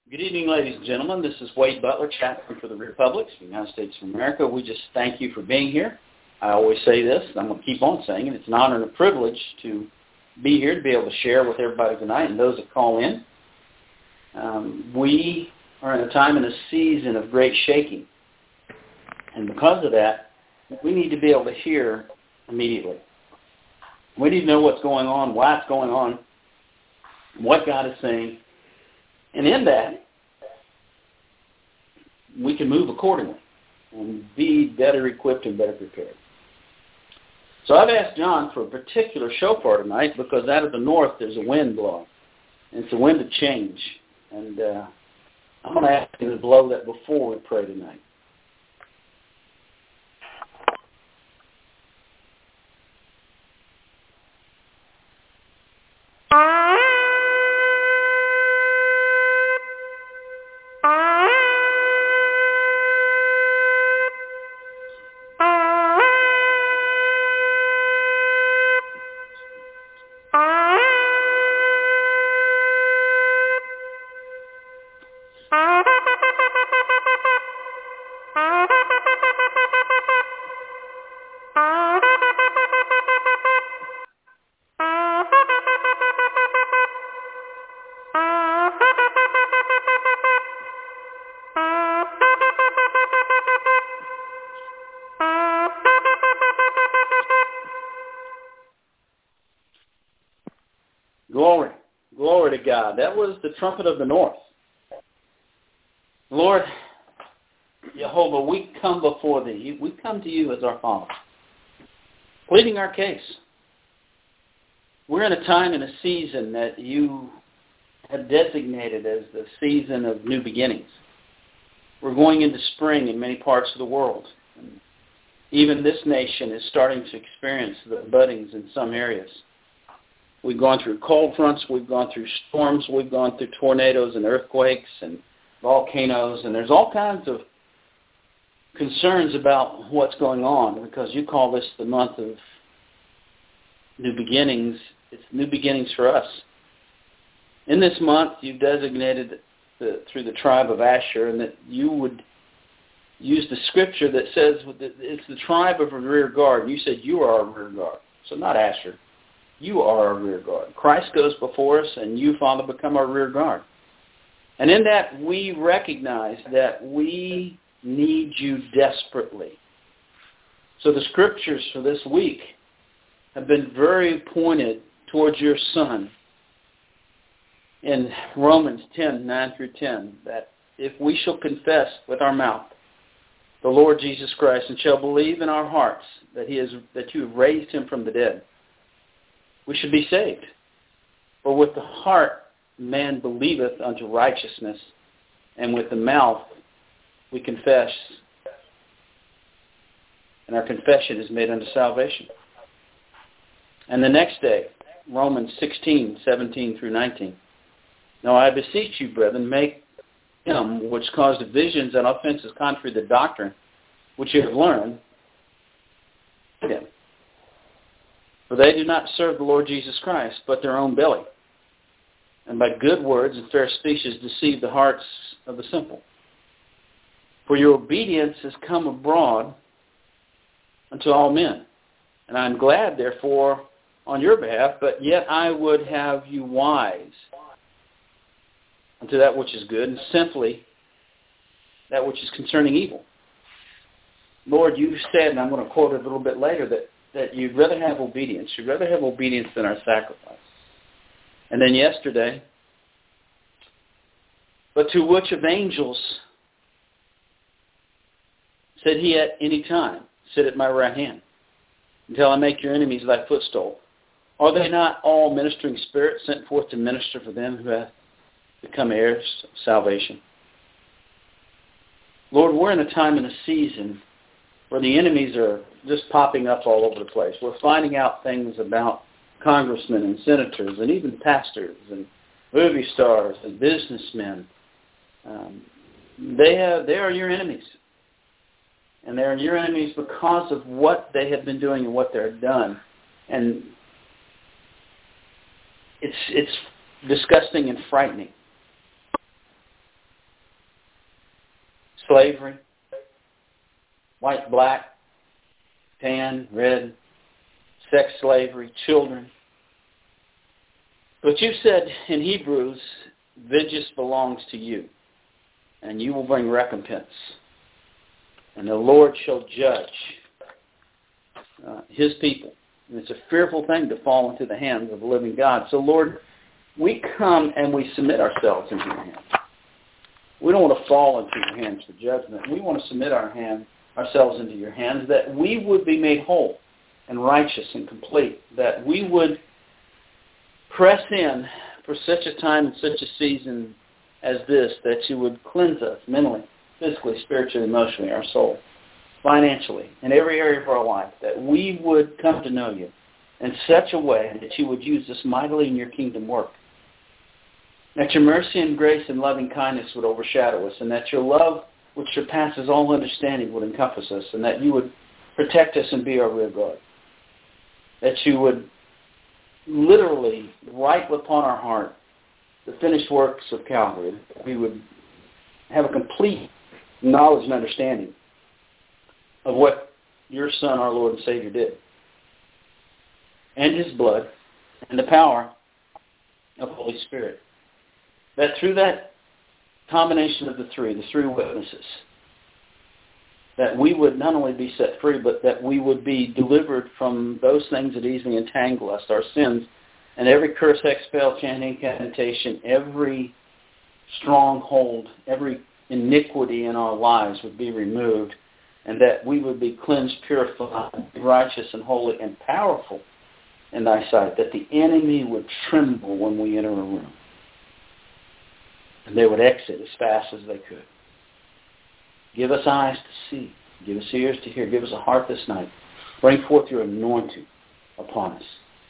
Good evening, ladies and gentlemen. This is Wade Butler, chaplain for the Republic of the United States of America. We just thank you for being here. I always say this, and I'm going to keep on saying it. It's an honor and a privilege to be here, to be able to share with everybody tonight and those that call in. We are in a time and a season of great shaking. And because of that, we need to be able to hear immediately. We need to know what's going on, why it's going on, what God is saying. And in that, we can move accordingly and be better equipped and better prepared. So I've asked John for a particular shofar tonight because out of the north there's a wind blowing. And it's a wind of change. And I'm going to ask him to blow that before we pray tonight. Glory. Glory to God. That was the trumpet of the north. Lord, Jehovah, we come before Thee. We come to You as our Father, pleading our case. We're in a time and a season that You have designated as the season of new beginnings. We're going into spring in many parts of the world. And even this nation is starting to experience the buddings in some areas. We've gone through cold fronts, we've gone through storms, we've gone through tornadoes and earthquakes and volcanoes, and there's all kinds of concerns about what's going on because You call this the month of new beginnings. It's new beginnings for us. In this month, You've designated through the tribe of Asher, and that You would use the scripture that says it's the tribe of a rear guard. You said You are our rear guard, so not Asher. You are our rear guard. Christ goes before us, and You, Father, become our rear guard. And in that, we recognize that we need You desperately. So the scriptures for this week have been very pointed towards Your Son in Romans 10:9-10, that if we shall confess with our mouth the Lord Jesus Christ and shall believe in our hearts that You have raised Him from the dead, we should be saved. For with the heart man believeth unto righteousness, and with the mouth we confess, and our confession is made unto salvation. And the next day, Romans 16:17-19. Now I beseech you, brethren, make him which caused divisions and offenses contrary to the doctrine which you have learned, him. For they do not serve the Lord Jesus Christ, but their own belly, and by good words and fair speeches deceive the hearts of the simple. For your obedience has come abroad unto all men. And I am glad, therefore, on your behalf, but yet I would have you wise unto that which is good, and simply that which is concerning evil. Lord, You said, and I'm going to quote it a little bit later, that You'd rather have obedience. You'd rather have obedience than our sacrifice. And then yesterday, but to which of angels said He at any time, sit at my right hand, until I make your enemies thy footstool? Are they not all ministering spirits sent forth to minister for them who have become heirs of salvation? Lord, we're in a time and a season where the enemies are just popping up all over the place. We're finding out things about congressmen and senators and even pastors and movie stars and businessmen. They are your enemies. And they're your enemies because of what they have been doing and what they've done. And it's disgusting and frightening. slavery, white, black, tan, red, sex slavery, children. But you said in Hebrews, vengeance belongs to you, and you will bring recompense. And the Lord shall judge his people. And it's a fearful thing to fall into the hands of the living God. So, Lord, we come and we submit ourselves into your hands. We don't want to fall into your hands for judgment. We want to submit ourselves into your hands, that we would be made whole and righteous and complete, that we would press in for such a time and such a season as this, that you would cleanse us mentally, physically, spiritually, emotionally, our soul, financially, in every area of our life, that we would come to know you in such a way that you would use us mightily in your kingdom work. That your mercy and grace and loving kindness would overshadow us, and that your love, which surpasses all understanding, would encompass us, and that you would protect us and be our rear guard. That you would literally write upon our heart the finished works of Calvary. We would have a complete knowledge and understanding of what your Son, our Lord and Savior, did, and his blood, and the power of the Holy Spirit. That through that combination of the three witnesses, that we would not only be set free, but that we would be delivered from those things that easily entangle us, our sins, and every curse, hex, spell, chant, incantation, every stronghold, every iniquity in our lives would be removed, and that we would be cleansed, purified, righteous, and holy, and powerful in thy sight, that the enemy would tremble when we enter a room, and they would exit as fast as they could. Give us eyes to see. Give us ears to hear. Give us a heart this night. Bring forth your anointing upon us.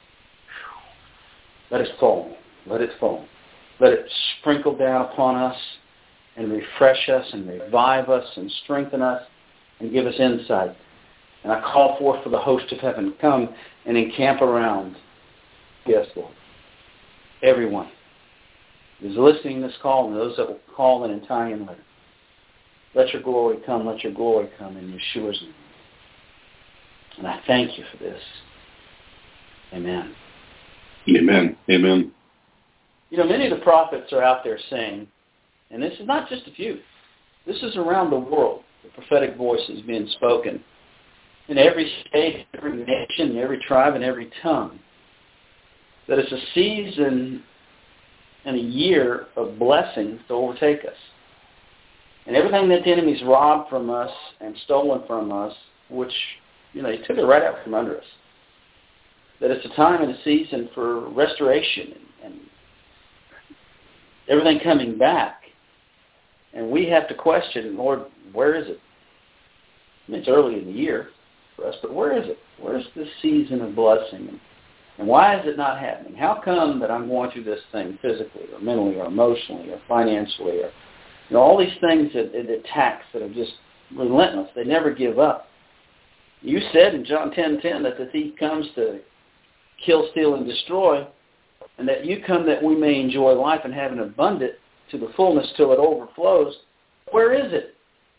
Let it fall. Let it fall. Let it sprinkle down upon us and refresh us and revive us and strengthen us and give us insight. And I call forth for the host of heaven, come and encamp around. Yes, Lord. Everyone who's listening to this call and those that will call in and tie in later. Let your glory come. Let your glory come in Yeshua's name. And I thank you for this. Amen. Amen. Amen. You know, many of the prophets are out there saying, and this is not just a few, this is around the world, the prophetic voices being spoken in every state, every nation, every tribe, and every tongue, that it's a season and a year of blessings to overtake us. And everything that the enemy's robbed from us and stolen from us, which, you know, he took it right out from under us, that it's a time and a season for restoration and everything coming back. And we have to question, Lord, where is it? I mean, it's early in the year for us, but where is it? Where's this season of blessing? And why is it not happening? How come that I'm going through this thing physically or mentally or emotionally or financially or, you know, all these things that attacks that are just relentless. They never give up. You said in John 10:10 that the thief comes to kill, steal, and destroy, and that you come that we may enjoy life and have an abundant to the fullness till it overflows. Where is it?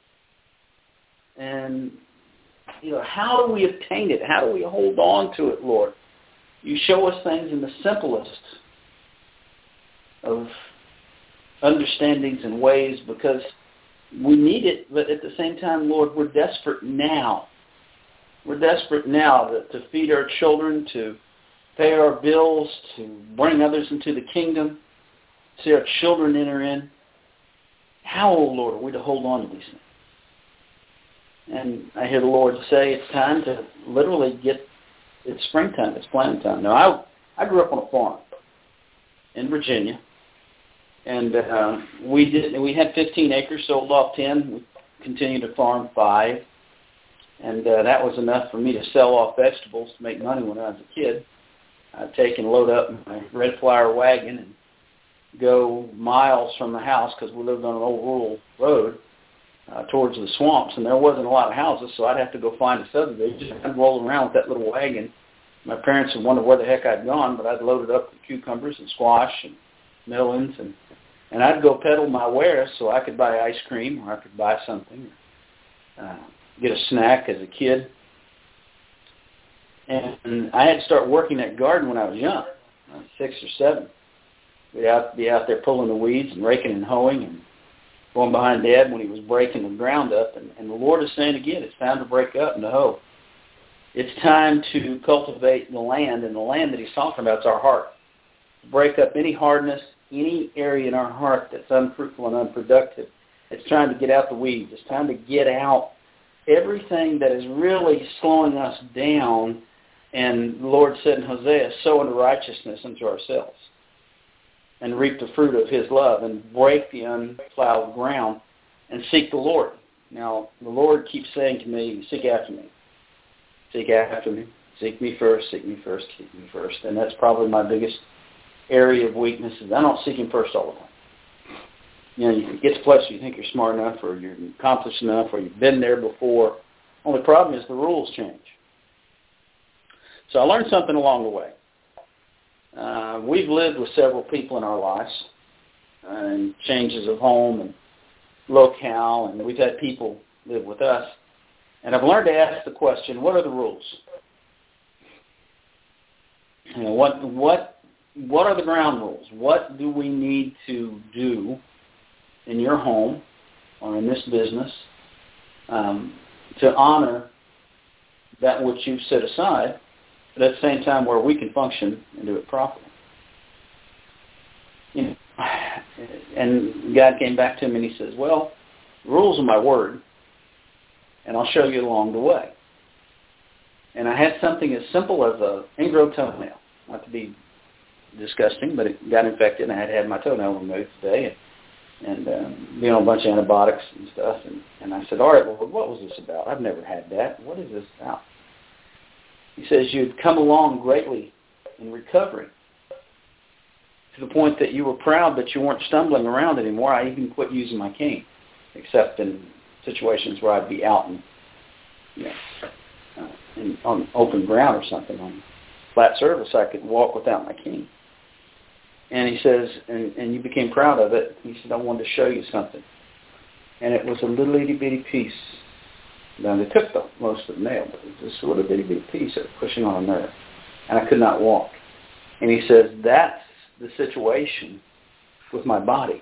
And, you know, how do we obtain it? How do we hold on to it, Lord? You show us things in the simplest of understandings and ways because we need it, but at the same time, Lord, we're desperate now. We're desperate now to feed our children, to pay our bills, to bring others into the kingdom, see our children enter in. How, oh Lord, are we to hold on to these things? And I hear the Lord say it's time to literally it's springtime, it's planting time. Now, I grew up on a farm in Virginia, and we had 15 acres, sold off 10. We continued to farm 5, and that was enough for me to sell off vegetables to make money when I was a kid. I'd take and load up my red flower wagon and go miles from the house because we lived on an old rural road towards the swamps, and there wasn't a lot of houses, so I'd have to go find a subdivision. I'd roll around with that little wagon. My parents would wonder where the heck I'd gone, but I'd loaded up with cucumbers and squash and melons and And I'd go peddle my wares so I could buy ice cream or I could buy something, get a snack as a kid. And I had to start working that garden when I was young, 6 or 7. We'd be out there pulling the weeds and raking and hoeing and going behind Dad when he was breaking the ground up. And the Lord is saying again, it's time to break up and to hoe. It's time to cultivate the land, and the land that he's talking about is our heart. Break up any hardness, any area in our heart that's unfruitful and unproductive. It's time to get out the weeds. It's time to get out everything that is really slowing us down. And the Lord said in Hosea, sow unto righteousness unto ourselves and reap the fruit of his love and break the unplowed ground and seek the Lord. Now, the Lord keeps saying to me, seek after me. Seek after me. Seek me first, seek me first, seek me first. And that's probably my biggest area of weakness is I don't seek him first all the time. You know, you get to places you think you're smart enough or you're accomplished enough or you've been there before. Only problem is the rules change. So I learned something along the way. We've lived with several people in our lives and changes of home and locale, and we've had people live with us. And I've learned to ask the question, what are the rules? You know, what are the ground rules? What do we need to do in your home or in this business to honor that which you've set aside, but at the same time where we can function and do it properly? You know, and God came back to him and he says, well, the rules are my word, and I'll show you along the way. And I had something as simple as an ingrown toenail, not to be disgusting, but it got infected, and I had had my toenail removed today, and being on a bunch of antibiotics and stuff. And I said, all right, Lord, what was this about? I've never had that. What is this about? He says, you'd come along greatly in recovery to the point that you were proud that you weren't stumbling around anymore. I even quit using my cane, except in situations where I'd be out and, you know, on open ground or something, on flat surface, I could walk without my cane. And he says, and you became proud of it. He said, I wanted to show you something. And it was a little itty-bitty piece. Now, they took most of the nail, but it was just a little bitty piece that was pushing on a nerve. And I could not walk. And he says, that's the situation with my body.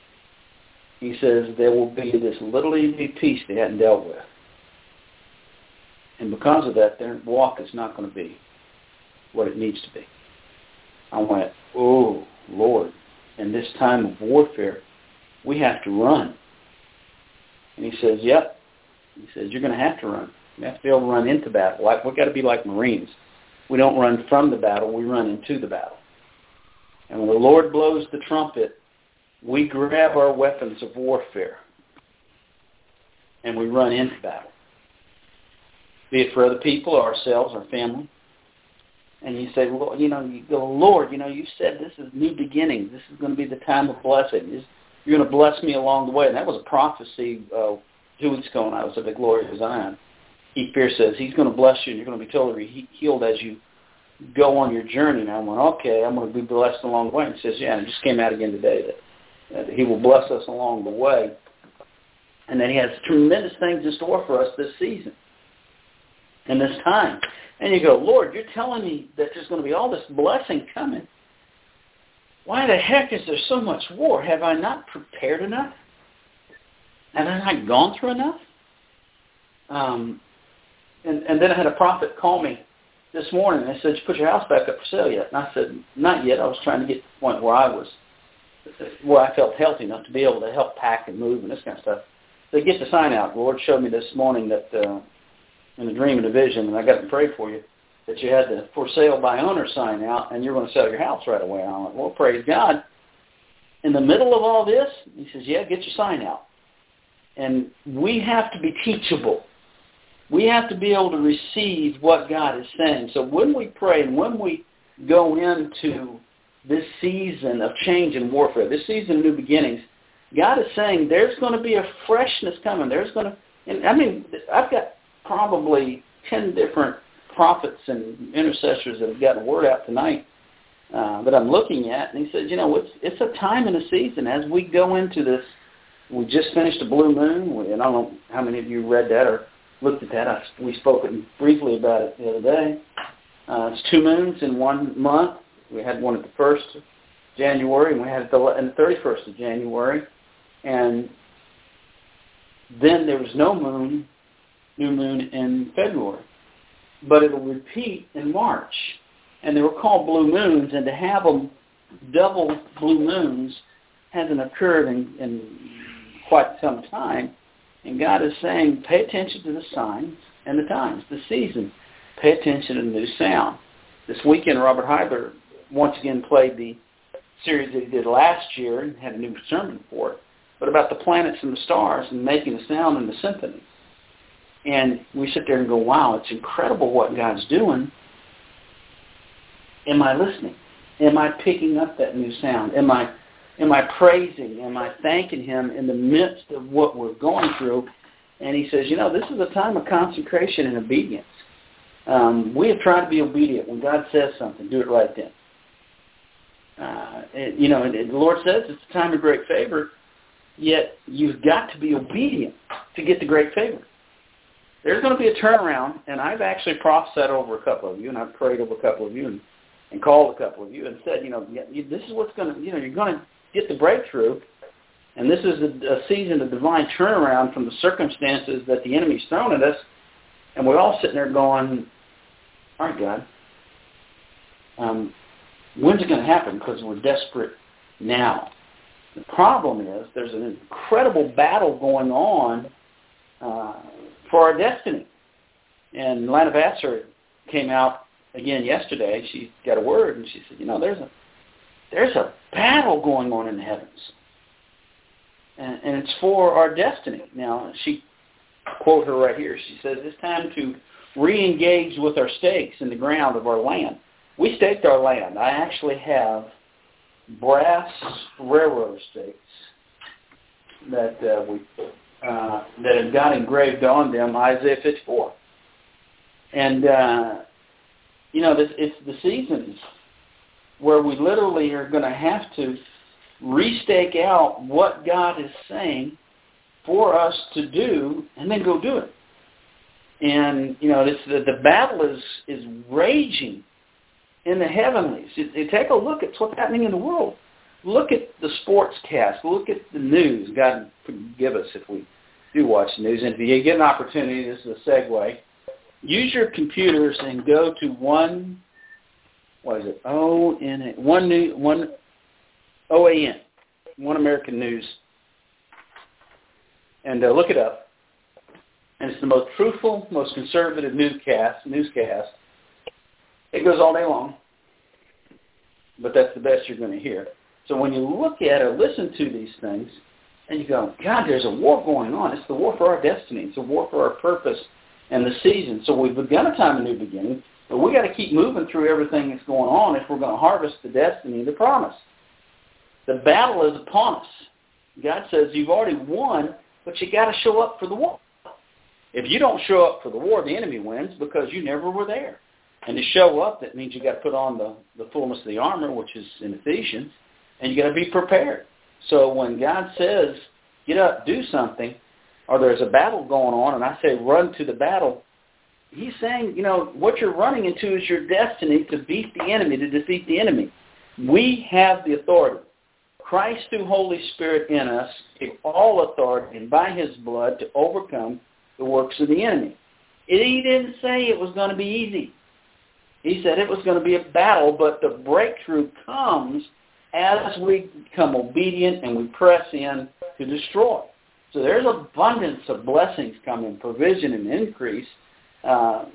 He says, there will be this little itty piece they hadn't dealt with. And because of that, their walk is not going to be what it needs to be. I went, oh, Lord, in this time of warfare, we have to run. And he says, yep. He says, you're going to have to run. You have to be able to run into battle. We've got to be like Marines. We don't run from the battle, we run into the battle. And when the Lord blows the trumpet, we grab our weapons of warfare and we run into battle. Be it for other people or ourselves or family. And you say, well, you know, you go, Lord, you know, you said this is new beginnings. This is going to be the time of blessing. You're going to bless me along the way. And that was a prophecy 2 weeks ago when I was at the Glory of Zion. Keith Pierce says he's going to bless you and you're going to be totally healed as you go on your journey. And I went, okay, I'm going to be blessed along the way. And he says, yeah, and it just came out again today that he will bless us along the way. And that he has tremendous things in store for us this season and this time. And you go, Lord, you're telling me that there's going to be all this blessing coming. Why the heck is there so much war? Have I not prepared enough? Have I not gone through enough? And then I had a prophet call me this morning. And they said, you put your house back up for sale yet? And I said, not yet. I was trying to get to the point where I felt healthy enough to be able to help pack and move and this kind of stuff. So get the sign out. The Lord showed me this morning that in a dream and a vision, and I got to pray for you, that you had the for sale by owner sign out, and you're going to sell your house right away. And I went, well, praise God. In the middle of all this, he says, yeah, get your sign out. And we have to be teachable. We have to be able to receive what God is saying. So when we pray and when we go into this season of change and warfare, this season of new beginnings, God is saying there's going to be a freshness coming. There's going to, and I mean, I've got probably 10 different prophets and intercessors that have gotten word out tonight that I'm looking at, and he says, it's a time and a season as we go into this. We just finished a blue moon, and I don't know how many of you read that or looked at that. We spoke briefly about it the other day. It's 2 moons in 1 month. We had one at the 1st of January, and we had it on the 31st of January. And then there was new moon in February. But it will repeat in March. And they were called blue moons, and to have them double blue moons hasn't occurred in quite some time. And God is saying, pay attention to the signs and the times, the season. Pay attention to the new sound. This weekend, Robert Heidler once again played the series that he did last year and had a new sermon for it, but about the planets and the stars and making a sound in the symphony. And we sit there and go, wow, it's incredible what God's doing. Am I listening? Am I picking up that new sound? Am I praising? Am I thanking Him in the midst of what we're going through? And he says, this is a time of consecration and obedience. We have tried to be obedient. When God says something, do it right then. And the Lord says it's a time of great favor, yet you've got to be obedient to get the great favor. There's going to be a turnaround, and I've actually prophesied over a couple of you, and I've prayed over a couple of you and called a couple of you and said, this is what's going to, you're going to get the breakthrough, and this is a season of divine turnaround from the circumstances that the enemy's thrown at us, and we're all sitting there going, all right, God, when's it going to happen? Because we're desperate now. The problem is there's an incredible battle going on for our destiny. And Lana Vassar came out again yesterday. She got a word, and she said, there's a battle going on in the heavens. And it's for our destiny. Now, she quote her right here. She says, it's time to re-engage with our stakes in the ground of our land. We staked our land. I actually have brass railroad stakes that have got engraved on them Isaiah 54. And, it's the seasons where we literally are going to have to restake out what God is saying for us to do and then go do it. And, the battle is raging in the heavenlies. Take a look at what's happening in the world. Look at the sports cast. Look at the news. God forgive us if we do watch the news. And if you get an opportunity, this is a segue, use your computers and go to OAN, One American News, and look it up. And it's the most truthful, most conservative newscast. It goes all day long, but that's the best you're going to hear. So when you look at or listen to these things, and you go, God, there's a war going on. It's the war for our destiny. It's a war for our purpose and the season. So we've begun a time of new beginning, but we got to keep moving through everything that's going on if we're going to harvest the destiny and the promise. The battle is upon us. God says you've already won, but you got to show up for the war. If you don't show up for the war, the enemy wins because you never were there. And to show up, that means you got to put on the fullness of the armor, which is in Ephesians, and you got to be prepared. So when God says, get up, do something, or there's a battle going on, and I say run to the battle, He's saying, what you're running into is your destiny to beat the enemy, to defeat the enemy. We have the authority. Christ, through Holy Spirit in us, gave all authority, and by His blood to overcome the works of the enemy. He didn't say it was going to be easy. He said it was going to be a battle, but the breakthrough comes as we become obedient and we press in to destroy. So there's abundance of blessings coming, provision and increase. The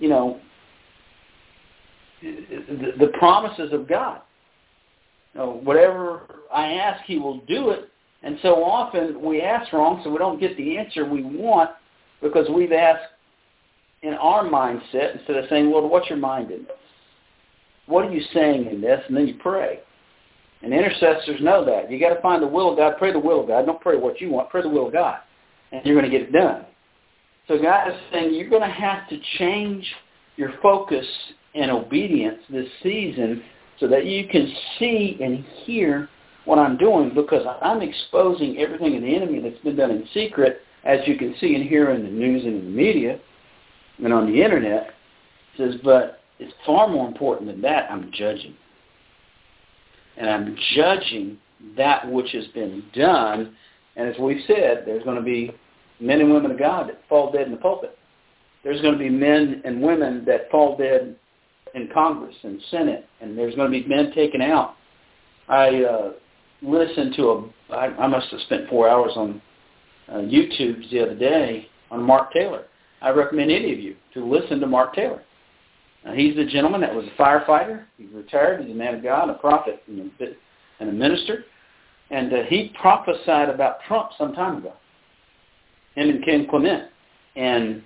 promises of God. Whatever I ask, He will do it. And so often we ask wrong, so we don't get the answer we want because we've asked in our mindset instead of saying, Lord, what's your mind in this? What are you saying in this? And then you pray. And intercessors know that. You got to find the will of God. Pray the will of God. Don't pray what you want. Pray the will of God. And you're going to get it done. So God is saying you're going to have to change your focus and obedience this season so that you can see and hear what I'm doing, because I'm exposing everything in the enemy that's been done in secret, as you can see and hear in the news and in the media and on the internet. It says, but it's far more important than that. I'm judging. And I'm judging that which has been done. And as we've said, there's going to be men and women of God that fall dead in the pulpit. There's going to be men and women that fall dead in Congress and Senate, and there's going to be men taken out. I listened to I must have spent 4 hours on YouTube the other day on Mark Taylor. I recommend any of you to listen to Mark Taylor. He's a gentleman that was a firefighter. He's retired. He's a man of God, a prophet, and a minister. And he prophesied about Trump some time ago, him and Ken Clement. And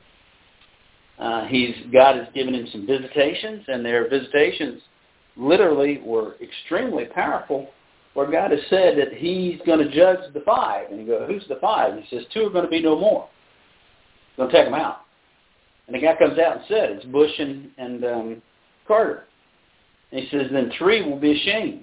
God has given him some visitations, and their visitations literally were extremely powerful, where God has said that he's going to judge the five. And you go, who's the five? He says, 2 are going to be no more. He's going to take them out. And the guy comes out and said, it's Bush and Carter. And he says, then 3 will be ashamed.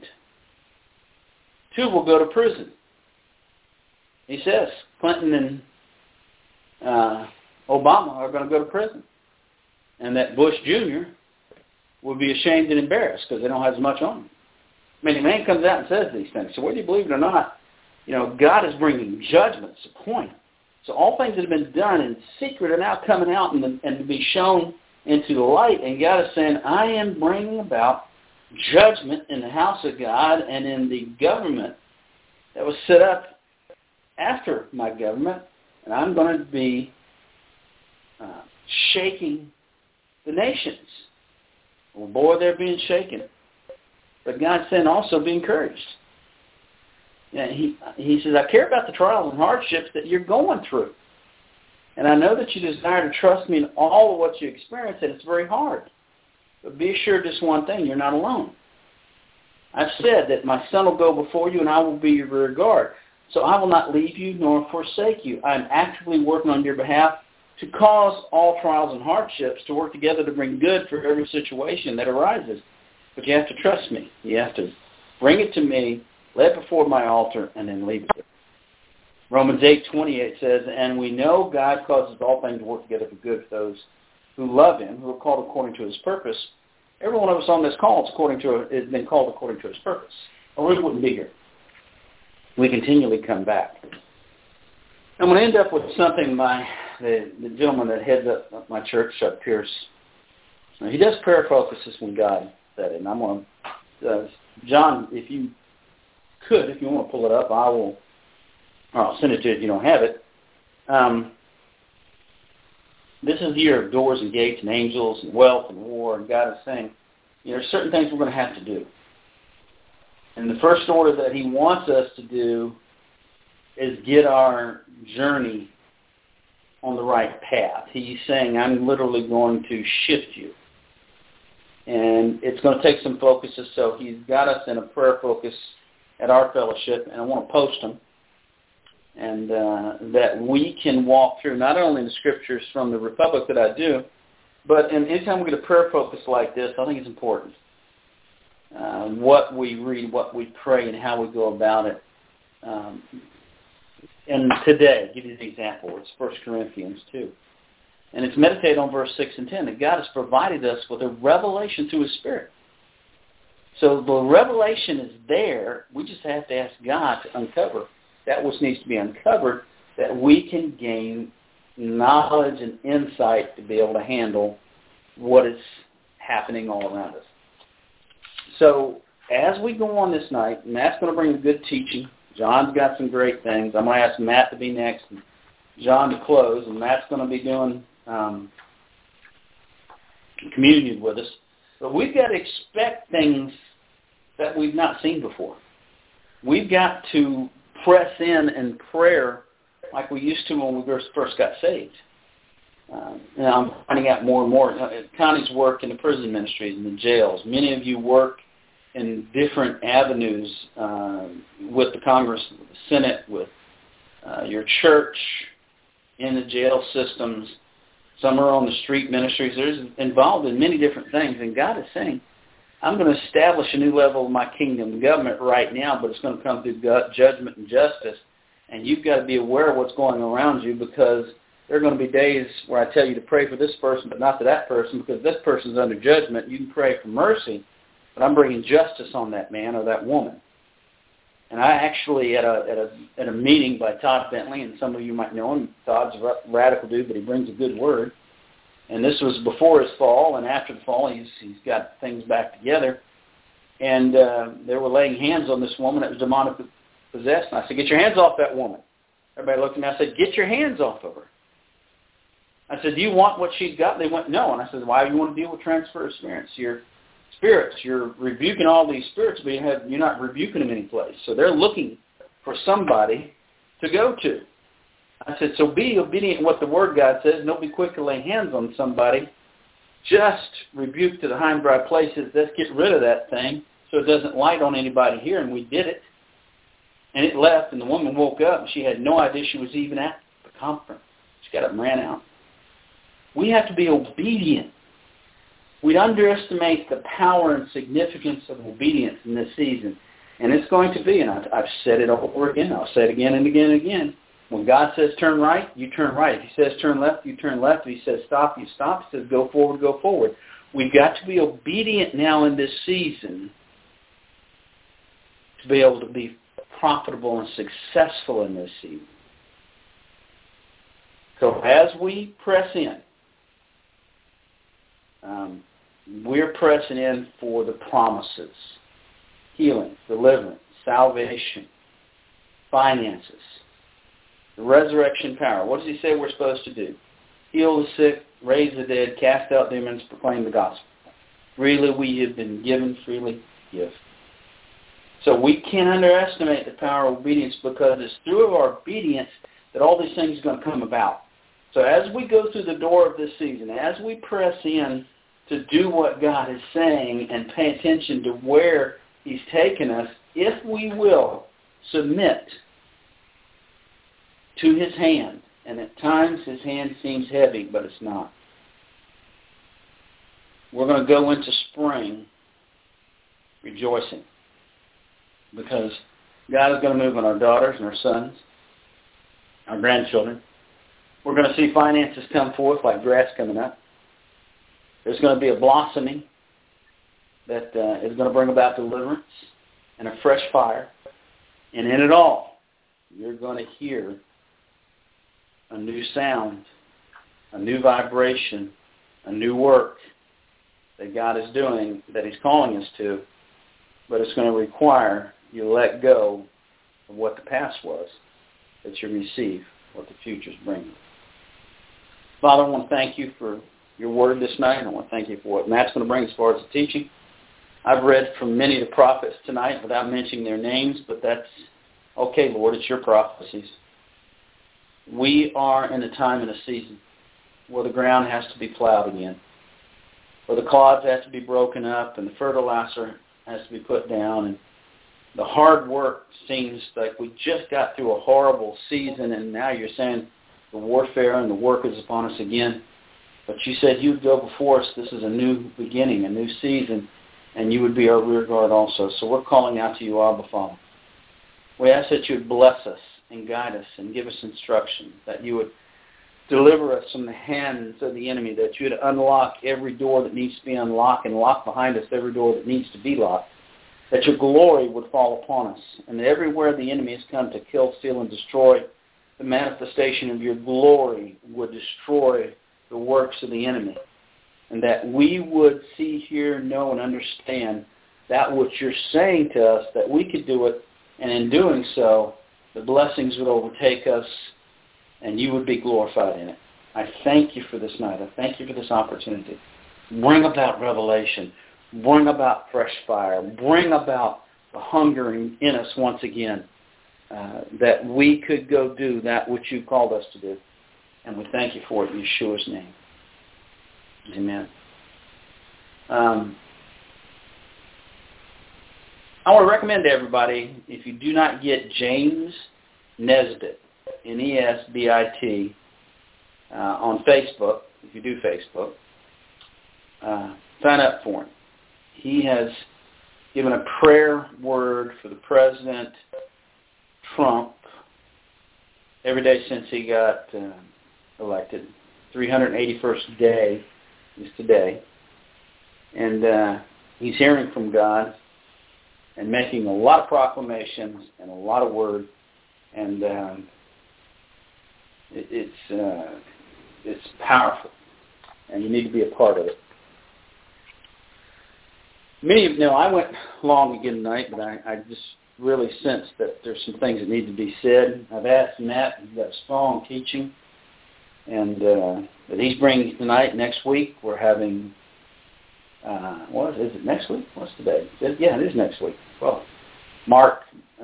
2 will go to prison. He says, Clinton and Obama are going to go to prison. And that Bush Jr. will be ashamed and embarrassed because they don't have as much on them. I mean, the man comes out and says these things. So whether you believe it or not, God is bringing judgments to point. So all things that have been done in secret are now coming out and to be shown into the light. And God is saying, I am bringing about judgment in the house of God and in the government that was set up after my government. And I'm going to be shaking the nations. Well, boy, they're being shaken. But God's saying also be encouraged. He says, I care about the trials and hardships that you're going through. And I know that you desire to trust me in all of what you experience, and it's very hard. But be assured this one thing, you're not alone. I've said that my Son will go before you, and I will be your rear guard. So I will not leave you nor forsake you. I'm actively working on your behalf to cause all trials and hardships to work together to bring good for every situation that arises. But you have to trust me. You have to bring it to me, lay it before my altar, and then leave it. Romans 8:28 says, and we know God causes all things to work together for good for those who love him, who are called according to his purpose. Every one of us on this call has been called according to his purpose, or we wouldn't be here. We continually come back. I'm going to end up with something the gentleman that heads up my church, Chuck Pierce, he does prayer focuses when God said it. And I'm going to, John, if you want to pull it up, I'll send it to you if you don't have it. This is the year of doors and gates and angels and wealth and war, and God is saying, there's certain things we're going to have to do. And the first order that he wants us to do is get our journey on the right path. He's saying, I'm literally going to shift you. And it's going to take some focuses, so he's got us in a prayer focus at our fellowship, and I want to post them, and that we can walk through not only the scriptures from the Republic that I do, but anytime we get a prayer focus like this, I think it's important. What we read, what we pray, and how we go about it. And today, I'll give you an example. It's 1 Corinthians 2. And it's meditate on verse 6 and 10, that God has provided us with a revelation through his Spirit. So the revelation is there. We just have to ask God to uncover that which needs to be uncovered, that we can gain knowledge and insight to be able to handle what is happening all around us. So as we go on this night, Matt's going to bring a good teaching. John's got some great things. I'm going to ask Matt to be next and John to close, and Matt's going to be doing communion with us. But we've got to expect things that we've not seen before. We've got to press in prayer like we used to when we first got saved. And I'm finding out more and more. Connie's work in the prison ministries and the jails. Many of you work in different avenues with the Congress, with the Senate, with your church, in the jail systems. Some are on the street ministries. They're involved in many different things. And God is saying, I'm going to establish a new level of my kingdom government right now, but it's going to come through judgment and justice. And you've got to be aware of what's going around you, because there are going to be days where I tell you to pray for this person, but not to that person, because this person's under judgment. You can pray for mercy, but I'm bringing justice on that man or that woman. And I actually, at a meeting by Todd Bentley, and some of you might know him, Todd's a radical dude, but he brings a good word. And this was before his fall, and after the fall, he's got things back together. And they were laying hands on this woman that was demonic possessed. And I said, get your hands off that woman. Everybody looked at me. I said, get your hands off of her. I said, do you want what she's got? They went, no. And I said, why do you want to deal with transfer of spirits? You're rebuking all these spirits, but you're not rebuking them any place. So they're looking for somebody to go to. I said, so be obedient to what the Word God says. Don't be quick to lay hands on somebody. Just rebuke to the high and dry places. Let's get rid of that thing so it doesn't light on anybody here. And we did it. And it left, and the woman woke up, and she had no idea she was even at the conference. She got up and ran out. We have to be obedient. We underestimate the power and significance of obedience in this season. And it's going to be, and I've said it over again, I'll say it again and again and again. When God says turn right, you turn right. If He says turn left, you turn left. If He says stop, you stop. If He says go forward, go forward. We've got to be obedient now in this season to be able to be profitable and successful in this season. So as we press in, we're pressing in for the promises: healing, deliverance, salvation, finances, the resurrection power. What does He say we're supposed to do? Heal the sick, raise the dead, cast out demons, proclaim the gospel. Freely we have been given, freely give. So we can't underestimate the power of obedience, because it's through our obedience that all these things are going to come about. So as we go through the door of this season, as we press in to do what God is saying and pay attention to where He's taken us, if we will submit to His hand, and at times His hand seems heavy, but it's not. We're going to go into spring rejoicing, because God is going to move on our daughters and our sons, our grandchildren. We're going to see finances come forth like grass coming up. There's going to be a blossoming that is going to bring about deliverance and a fresh fire. And in it all, you're going to hear a new sound, a new vibration, a new work that God is doing, that He's calling us to. But it's going to require you let go of what the past was, that you receive what the future's bringing. Father, I want to thank You for Your word this night. I want to thank You for what Matt's going to bring as far as the teaching. I've read from many of the prophets tonight without mentioning their names, but that's okay, Lord. It's Your prophecies. We are in a time and a season where the ground has to be plowed again, where the clods have to be broken up and the fertilizer has to be put down, and the hard work seems like we just got through a horrible season, and now You're saying the warfare and the work is upon us again. But You said You'd go before us. This is a new beginning, a new season, and You would be our rear guard also. So we're calling out to You, Abba Father. We ask that You would bless us and guide us and give us instruction, that You would deliver us from the hands of the enemy, that You would unlock every door that needs to be unlocked and lock behind us every door that needs to be locked, that Your glory would fall upon us, and that everywhere the enemy has come to kill, steal, and destroy, the manifestation of Your glory would destroy the works of the enemy, and that we would see, hear, know, and understand that what You're saying to us, that we could do it, and in doing so, the blessings would overtake us, and You would be glorified in it. I thank You for this night. I thank You for this opportunity. Bring about revelation. Bring about fresh fire. Bring about the hunger in us once again, that we could go do that which You called us to do. And we thank You for it in Yeshua's name. Amen. I want to recommend to everybody, if you do not get James Nesbitt, Nesbit, on Facebook, if you do Facebook, sign up for him. he has given a prayer word for the President Trump every day since he got elected. 381st day is today. And he's hearing from God and making a lot of proclamations and a lot of word. And it's powerful. And you need to be a part of it. Many of you know I went long again tonight, but I just really sense that there's some things that need to be said. I've asked Matt, he's got strong teaching, and that he's bringing tonight. Next week we're having, is it next week? What's today? Yeah, it is next week. Well, Mark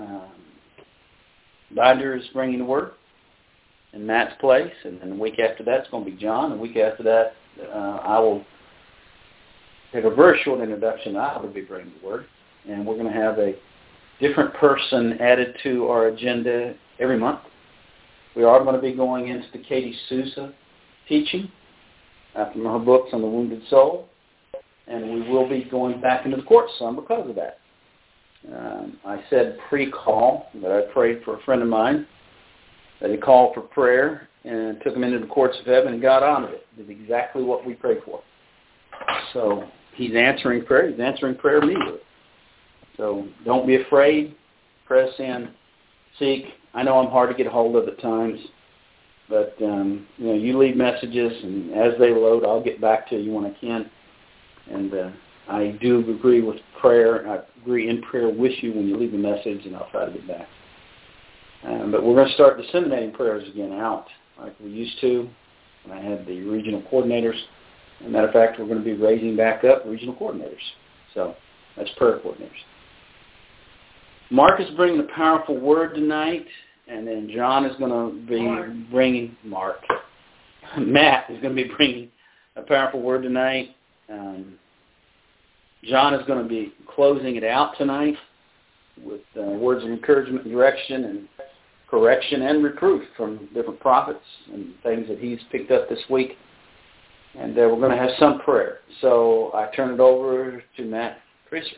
Binder is bringing the word in Matt's place, and then the week after that it's going to be John. The week after that I will take a very short introduction. I will be bringing the word, and we're going to have a different person added to our agenda every month. We are going to be going into the Katie Souza teaching from her books on the wounded soul, and we will be going back into the court some because of that. I said pre-call that I prayed for a friend of mine that he called for prayer and took him into the courts of heaven, and God honored it. Did exactly what we prayed for. So he's answering prayer. He's answering prayer immediately. So don't be afraid. Press in. Seek. I know I'm hard to get a hold of at times, but you leave messages, and as they load, I'll get back to you when I can. And I do agree with prayer. I agree in prayer with you when you leave a message, and I'll try to get back. But we're going to start disseminating prayers again out like we used to when I had the regional coordinators. As a matter of fact, we're going to be raising back up regional coordinators. So that's prayer coordinators. Mark is bringing a powerful word tonight, and then John is going to be bringing Matt is going to be bringing a powerful word tonight. John is going to be closing it out tonight with words of encouragement, direction, and correction and reproof from different prophets and things that he's picked up this week. And we're going to have some prayer. So I turn it over to Matt Tracer.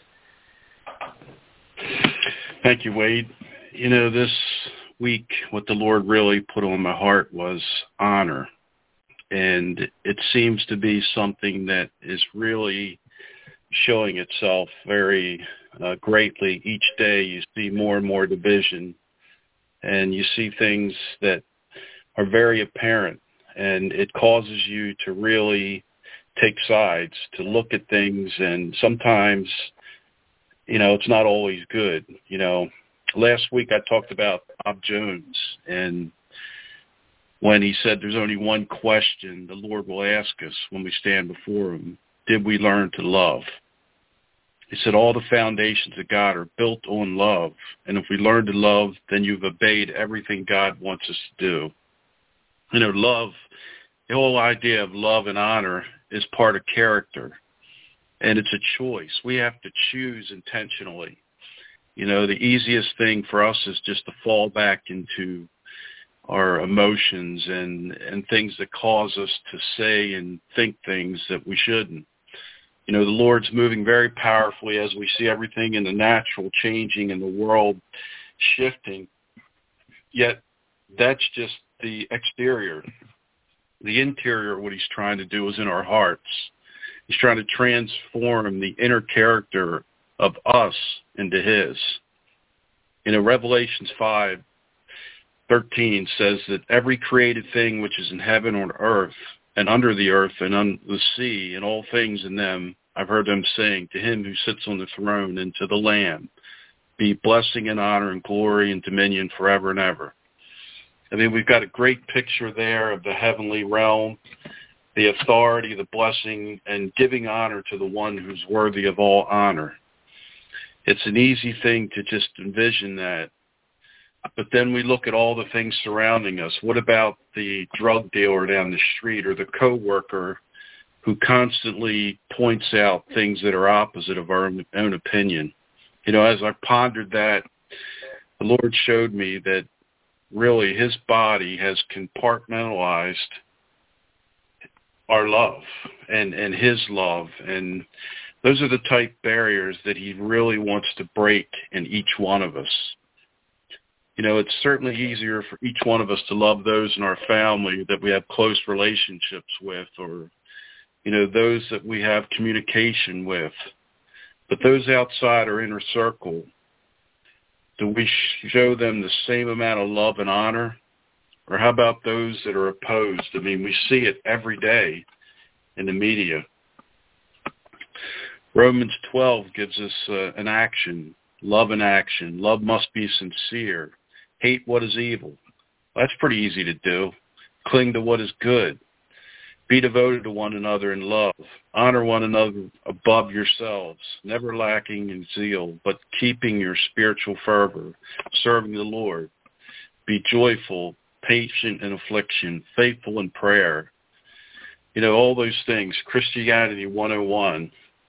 Thank you, Wade. This week what the Lord really put on my heart was honor. And it seems to be something that is really showing itself very greatly. Each day you see more and more division, and you see things that are very apparent, and it causes you to really take sides, to look at things, and sometimes, it's not always good. Last week I talked about Bob Jones, and when he said there's only one question the Lord will ask us when we stand before him: did we learn to love? He said all the foundations of God are built on love, and if we learn to love, then you've obeyed everything God wants us to do. Love, the whole idea of love and honor is part of character, and it's a choice. We have to choose intentionally. The easiest thing for us is just to fall back into our emotions and things that cause us to say and think things that we shouldn't. The Lord's moving very powerfully as we see everything in the natural changing and the world shifting. Yet that's just the exterior. The interior, what he's trying to do is in our hearts. He's trying to transform the inner character of us into his. Revelations 5:13 says that every created thing which is in heaven or earth and under the earth and on the sea and all things in them, I've heard them saying, to him who sits on the throne and to the Lamb be blessing and honor and glory and dominion forever and ever. We've got a great picture there of the heavenly realm, the authority, the blessing, and giving honor to the one who's worthy of all honor. It's an easy thing to just envision that. But then we look at all the things surrounding us. What about the drug dealer down the street, or the coworker who constantly points out things that are opposite of our own opinion? As I pondered that, the Lord showed me that really his body has compartmentalized our love and his love. And Those are the type barriers that he really wants to break in each one of us. It's certainly easier for each one of us to love those in our family that we have close relationships with, or, those that we have communication with. But those outside our inner circle, do we show them the same amount of love and honor? Or how about those that are opposed? We see it every day in the media. Romans 12 gives us an action, love in action. Love must be sincere. Hate what is evil. That's pretty easy to do. Cling to what is good. Be devoted to one another in love. Honor one another above yourselves, never lacking in zeal, but keeping your spiritual fervor, serving the Lord. Be joyful, patient in affliction, faithful in prayer. All those things, Christianity 101.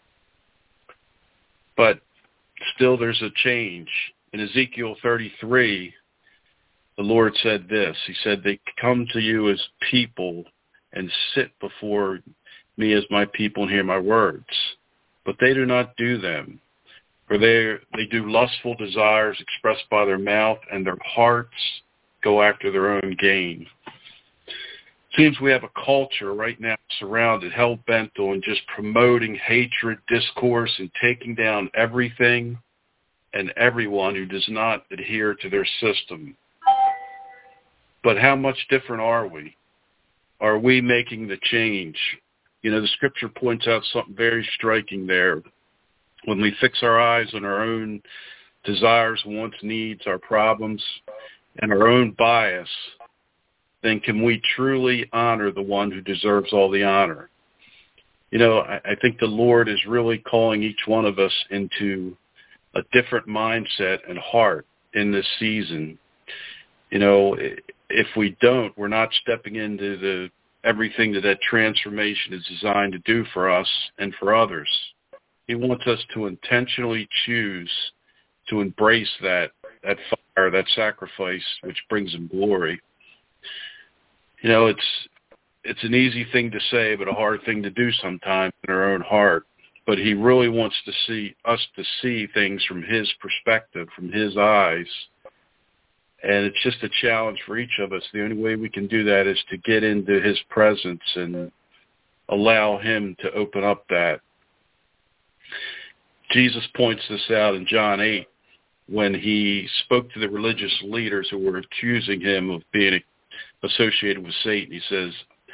But still there's a change. In Ezekiel 33, the Lord said this. He said, they come to you as people and sit before me as my people and hear my words. But they do not do them. For they do lustful desires expressed by their mouth, and their hearts go after their own gain. Seems we have a culture right now surrounded, hell-bent on just promoting hatred, discourse, and taking down everything and everyone who does not adhere to their system. But how much different are we? Are we making the change? The scripture points out something very striking there. When we fix our eyes on our own desires, wants, needs, our problems, and our own bias, then can we truly honor the one who deserves all the honor? I think the Lord is really calling each one of us into a different mindset and heart in this season. If we don't, we're not stepping into everything that transformation is designed to do for us and for others. He wants us to intentionally choose to embrace that fire, that sacrifice, which brings him glory. It's an easy thing to say, but a hard thing to do sometimes in our own heart. But he really wants us to see things from his perspective, from his eyes. And it's just a challenge for each of us. The only way we can do that is to get into his presence and allow him to open up that. Jesus points this out in John 8 when he spoke to the religious leaders who were accusing him of being associated with Satan. He says,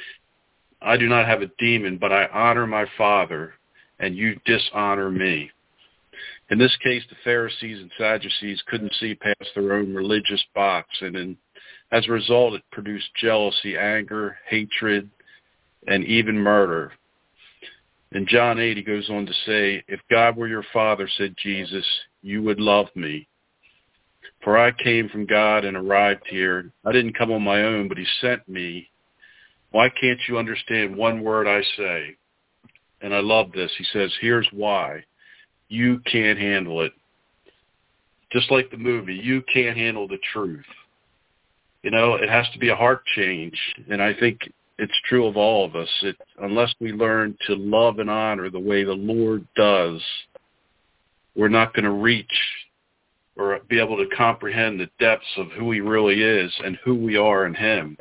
I do not have a demon, but I honor my Father, and you dishonor me. In this case, the Pharisees and Sadducees couldn't see past their own religious box, and as a result, it produced jealousy, anger, hatred, and even murder. In John 8, he goes on to say, if God were your Father, said Jesus, you would love me. For I came from God and arrived here. I didn't come on my own, but he sent me. Why can't you understand one word I say? And I love this. He says, here's why. You can't handle it. Just like the movie, you can't handle the truth. It has to be a heart change. And I think it's true of all of us. Unless we learn to love and honor the way the Lord does, we're not going to reach or be able to comprehend the depths of who he really is and who we are in him.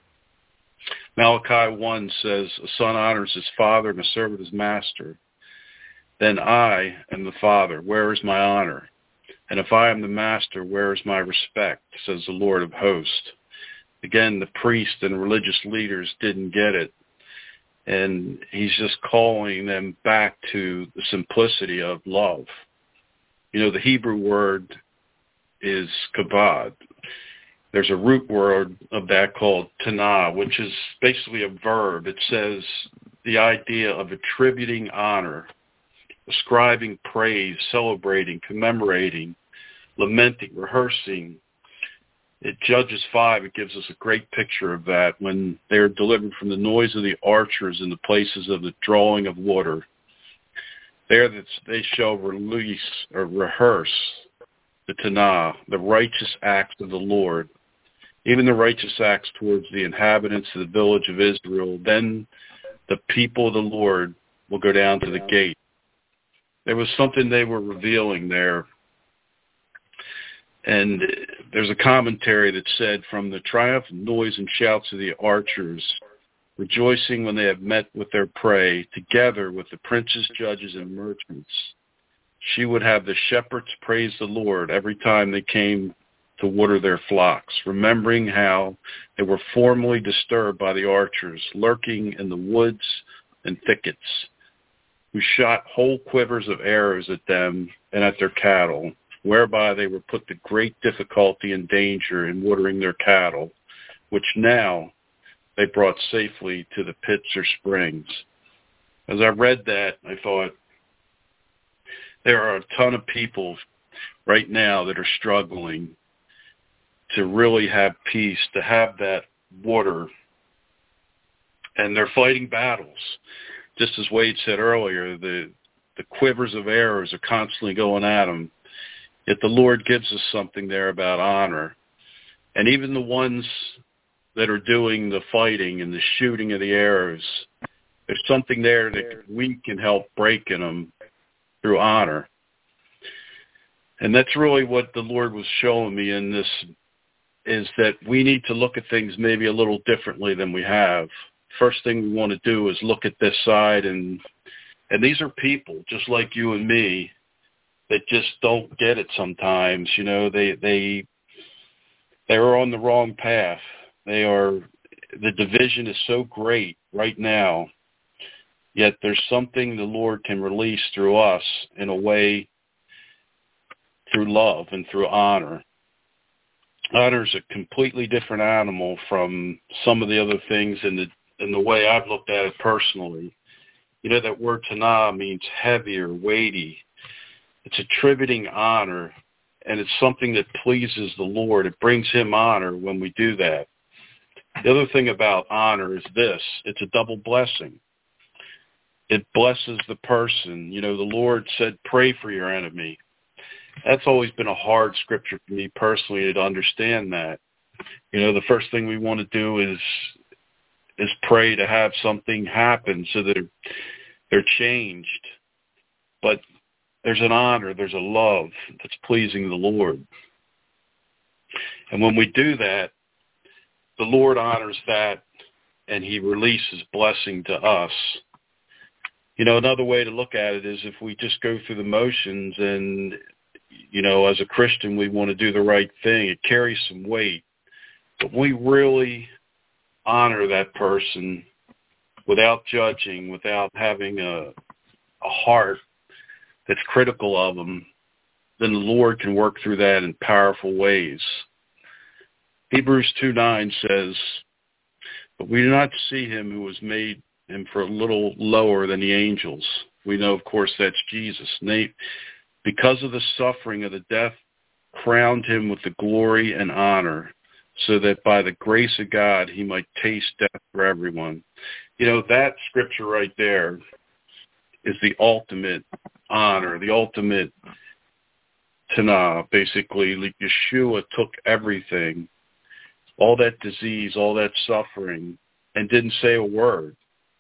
Malachi 1 says, a son honors his father and a servant his master. Then I am the Father. Where is my honor? And if I am the master, where is my respect? Says the Lord of hosts. Again, the priests and religious leaders didn't get it. And he's just calling them back to the simplicity of love. The Hebrew word is kabod. There's a root word of that called tanah, which is basically a verb. It says the idea of attributing honor, ascribing praise, celebrating, commemorating, lamenting, rehearsing. At Judges 5, it gives us a great picture of that when they're delivered from the noise of the archers in the places of the drawing of water. There they shall release or rehearse the Tanah, the righteous acts of the Lord, even the righteous acts towards the inhabitants of the village of Israel. Then the people of the Lord will go down to the gate. There was something they were revealing there. And there's a commentary that said, from the triumphant noise and shouts of the archers, rejoicing when they have met with their prey, together with the princes, judges, and merchants, she would have the shepherds praise the Lord every time they came to water their flocks, remembering how they were formerly disturbed by the archers, lurking in the woods and thickets, who shot whole quivers of arrows at them and at their cattle, whereby they were put to great difficulty and danger in watering their cattle, which now they brought safely to the pits or springs. As I read that, I thought, there are a ton of people right now that are struggling to really have peace, to have that water, and they're fighting battles. Just as Wade said earlier, the quivers of arrows are constantly going at them. Yet the Lord gives us something there about honor. And even the ones that are doing the fighting and the shooting of the arrows, there's something there that we can help break in them through honor. And that's really what the Lord was showing me in this, is that we need to look at things maybe a little differently than we have. First thing we want to do is look at this side, and these are people just like you and me that just don't get it sometimes. You know, they are on the wrong path. The division is so great right now, yet there's something the Lord can release through us in a way, through love and through honor. Honor is a completely different animal from some of the other things in the way I've looked at it personally. You know, that word tanah means heavy or weighty. It's attributing honor, and it's something that pleases the Lord. It brings him honor when we do that. The other thing about honor is this: it's a double blessing. It blesses the person. You know, the Lord said, pray for your enemy. That's always been a hard scripture for me personally to understand that. You know, the first thing we want to do is pray to have something happen so that they're changed. But there's an honor, there's a love that's pleasing the Lord. And when we do that, the Lord honors that, and he releases blessing to us. You know, another way to look at it is if we just go through the motions and, you know, as a Christian, we want to do the right thing, it carries some weight. But we really honor that person without judging, without having a heart that's critical of them, then the Lord can work through that in powerful ways. Hebrews 2:9 says, but we do not see him who was made him for a little lower than the angels. We know, of course, that's Jesus. Because of the suffering of the death, crowned him with the glory and honor, so that by the grace of God he might taste death for everyone. You know, that scripture right there is the ultimate honor, the ultimate tanah. Basically, like Yeshua took everything, all that disease, all that suffering, and didn't say a word.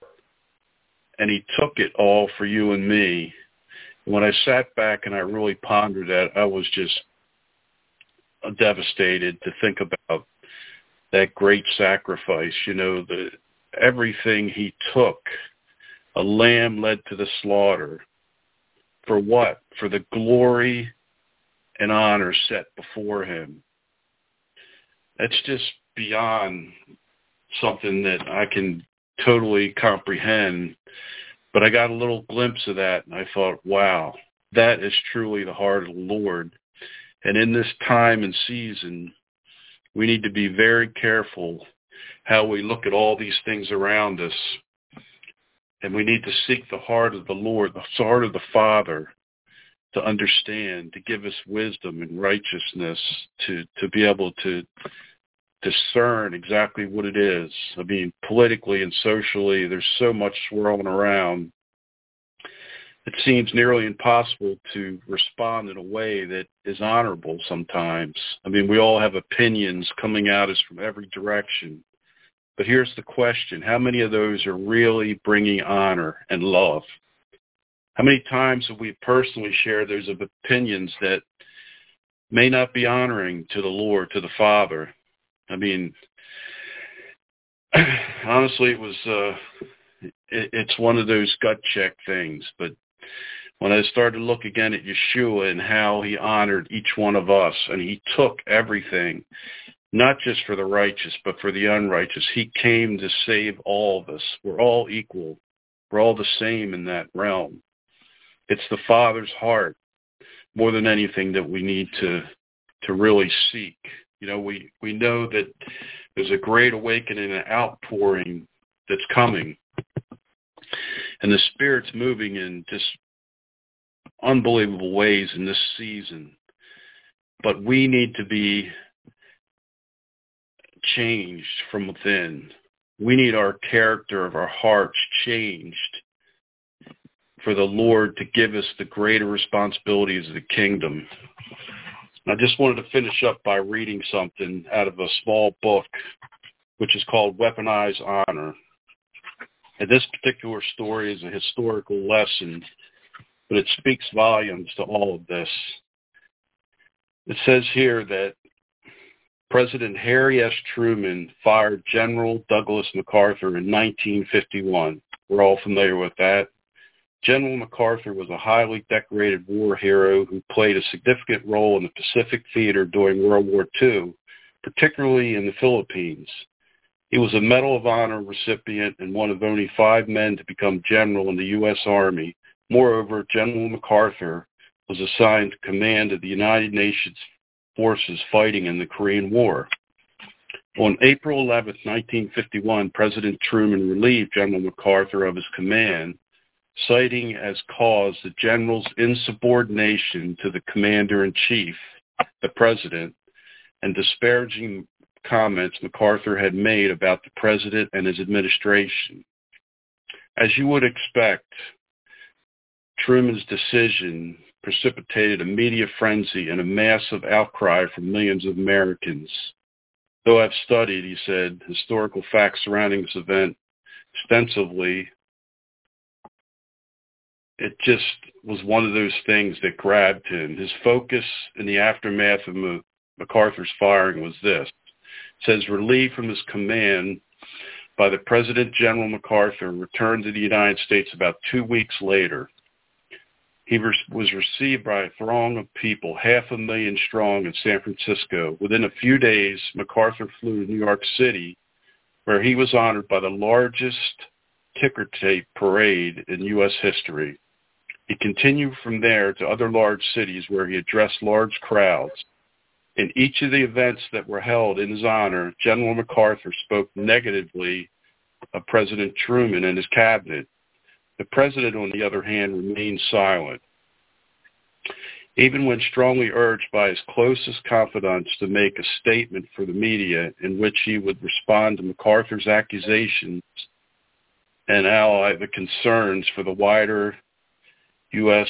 And he took it all for you and me. When I sat back and I really pondered that, I was just devastated to think about that great sacrifice. You know, everything he took, a lamb led to the slaughter. For what? For the glory and honor set before him. That's just beyond something that I can totally comprehend. But I got a little glimpse of that, and I thought, wow, that is truly the heart of the Lord. And in this time and season, we need to be very careful how we look at all these things around us. And we need to seek the heart of the Lord, the heart of the Father, to understand, to give us wisdom and righteousness, to be able to discern exactly what it is. I mean, politically and socially, there's so much swirling around. It seems nearly impossible to respond in a way that is honorable sometimes. I mean, we all have opinions coming at us from every direction. But here's the question: how many of those are really bringing honor and love? How many times have we personally shared those opinions that may not be honoring to the Lord, to the Father? I mean, honestly, it's one of those gut check things. But when I started to look again at Yeshua and how he honored each one of us, and he took everything, not just for the righteous, but for the unrighteous. He came to save all of us. We're all equal. We're all the same in that realm. It's the Father's heart more than anything that we need to really seek. You know, we know that there's a great awakening and outpouring that's coming. And the Spirit's moving in just unbelievable ways in this season. But we need to be changed from within. We need our character of our hearts changed for the Lord to give us the greater responsibilities of the kingdom. I just wanted to finish up by reading something out of a small book, which is called Weaponized Honor. And this particular story is a historical lesson, but it speaks volumes to all of this. It says here that President Harry S. Truman fired General Douglas MacArthur in 1951. We're all familiar with that. General MacArthur was a highly decorated war hero who played a significant role in the Pacific Theater during World War II, particularly in the Philippines. He was a Medal of Honor recipient and one of only 5 men to become general in the U.S. Army. Moreover, General MacArthur was assigned to command of the United Nations forces fighting in the Korean War. On April 11, 1951, President Truman relieved General MacArthur of his command, citing as cause the general's insubordination to the commander-in-chief, the president, and disparaging comments MacArthur had made about the president and his administration. As you would expect, Truman's decision precipitated a media frenzy and a massive outcry from millions of Americans. Though I've studied, he said, historical facts surrounding this event extensively, it just was one of those things that grabbed him. His focus in the aftermath of MacArthur's firing was this. It says, relieved from his command by the President General MacArthur, returned to the United States about 2 weeks later. He was received by a throng of people, 500,000 strong in San Francisco. Within a few days, MacArthur flew to New York City, where he was honored by the largest ticker tape parade in U.S. history. He continued from there to other large cities where he addressed large crowds. In each of the events that were held in his honor, General MacArthur spoke negatively of President Truman and his cabinet. The president, on the other hand, remained silent. Even when strongly urged by his closest confidants to make a statement for the media in which he would respond to MacArthur's accusations and ally the concerns for the wider U.S.,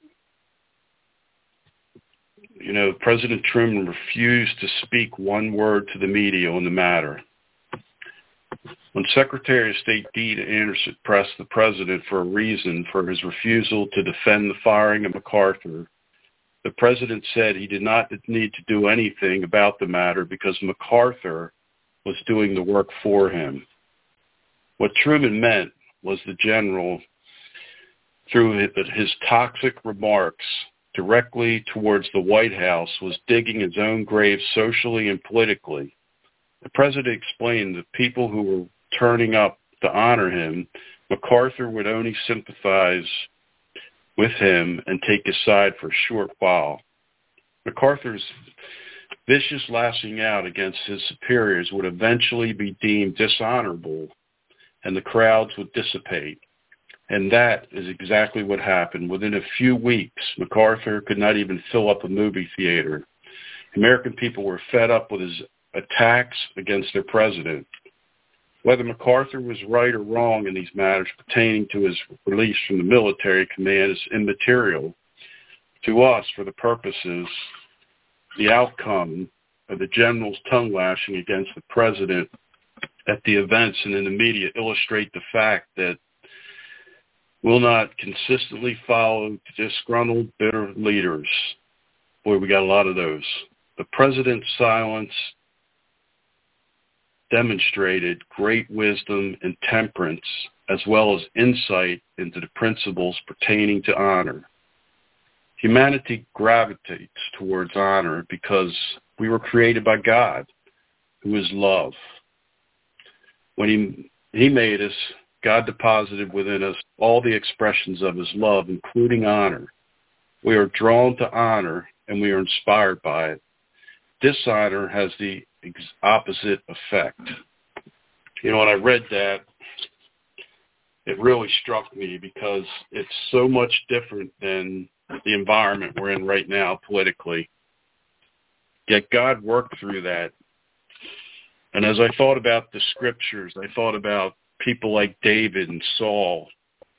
President Truman refused to speak one word to the media on the matter. When Secretary of State Dean Anderson pressed the president for a reason for his refusal to defend the firing of MacArthur, the president said he did not need to do anything about the matter because MacArthur was doing the work for him. What Truman meant was the general, through his toxic remarks directly towards the White House, was digging his own grave socially and politically. The president explained that people who were turning up to honor him, MacArthur would only sympathize with him and take his side for a short while. MacArthur's vicious lashing out against his superiors would eventually be deemed dishonorable, and the crowds would dissipate. And that is exactly what happened. Within a few weeks, MacArthur could not even fill up a movie theater. American people were fed up with his attacks against their president. Whether MacArthur was right or wrong in these matters pertaining to his release from the military command is immaterial to us for the purposes, the outcome of the general's tongue lashing against the president at the events and in the media illustrate the fact that Will not consistently follow disgruntled, bitter leaders. Boy, we got a lot of those. The president's silence demonstrated great wisdom and temperance, as well as insight into the principles pertaining to honor. Humanity gravitates towards honor because we were created by God, who is love. When He made us, God deposited within us all the expressions of His love, including honor. We are drawn to honor, and we are inspired by it. Dishonor has the opposite effect. You know, when I read that, it really struck me because it's so much different than the environment we're in right now politically. Yet God worked through that. And as I thought about the scriptures, I thought about people like David and Saul.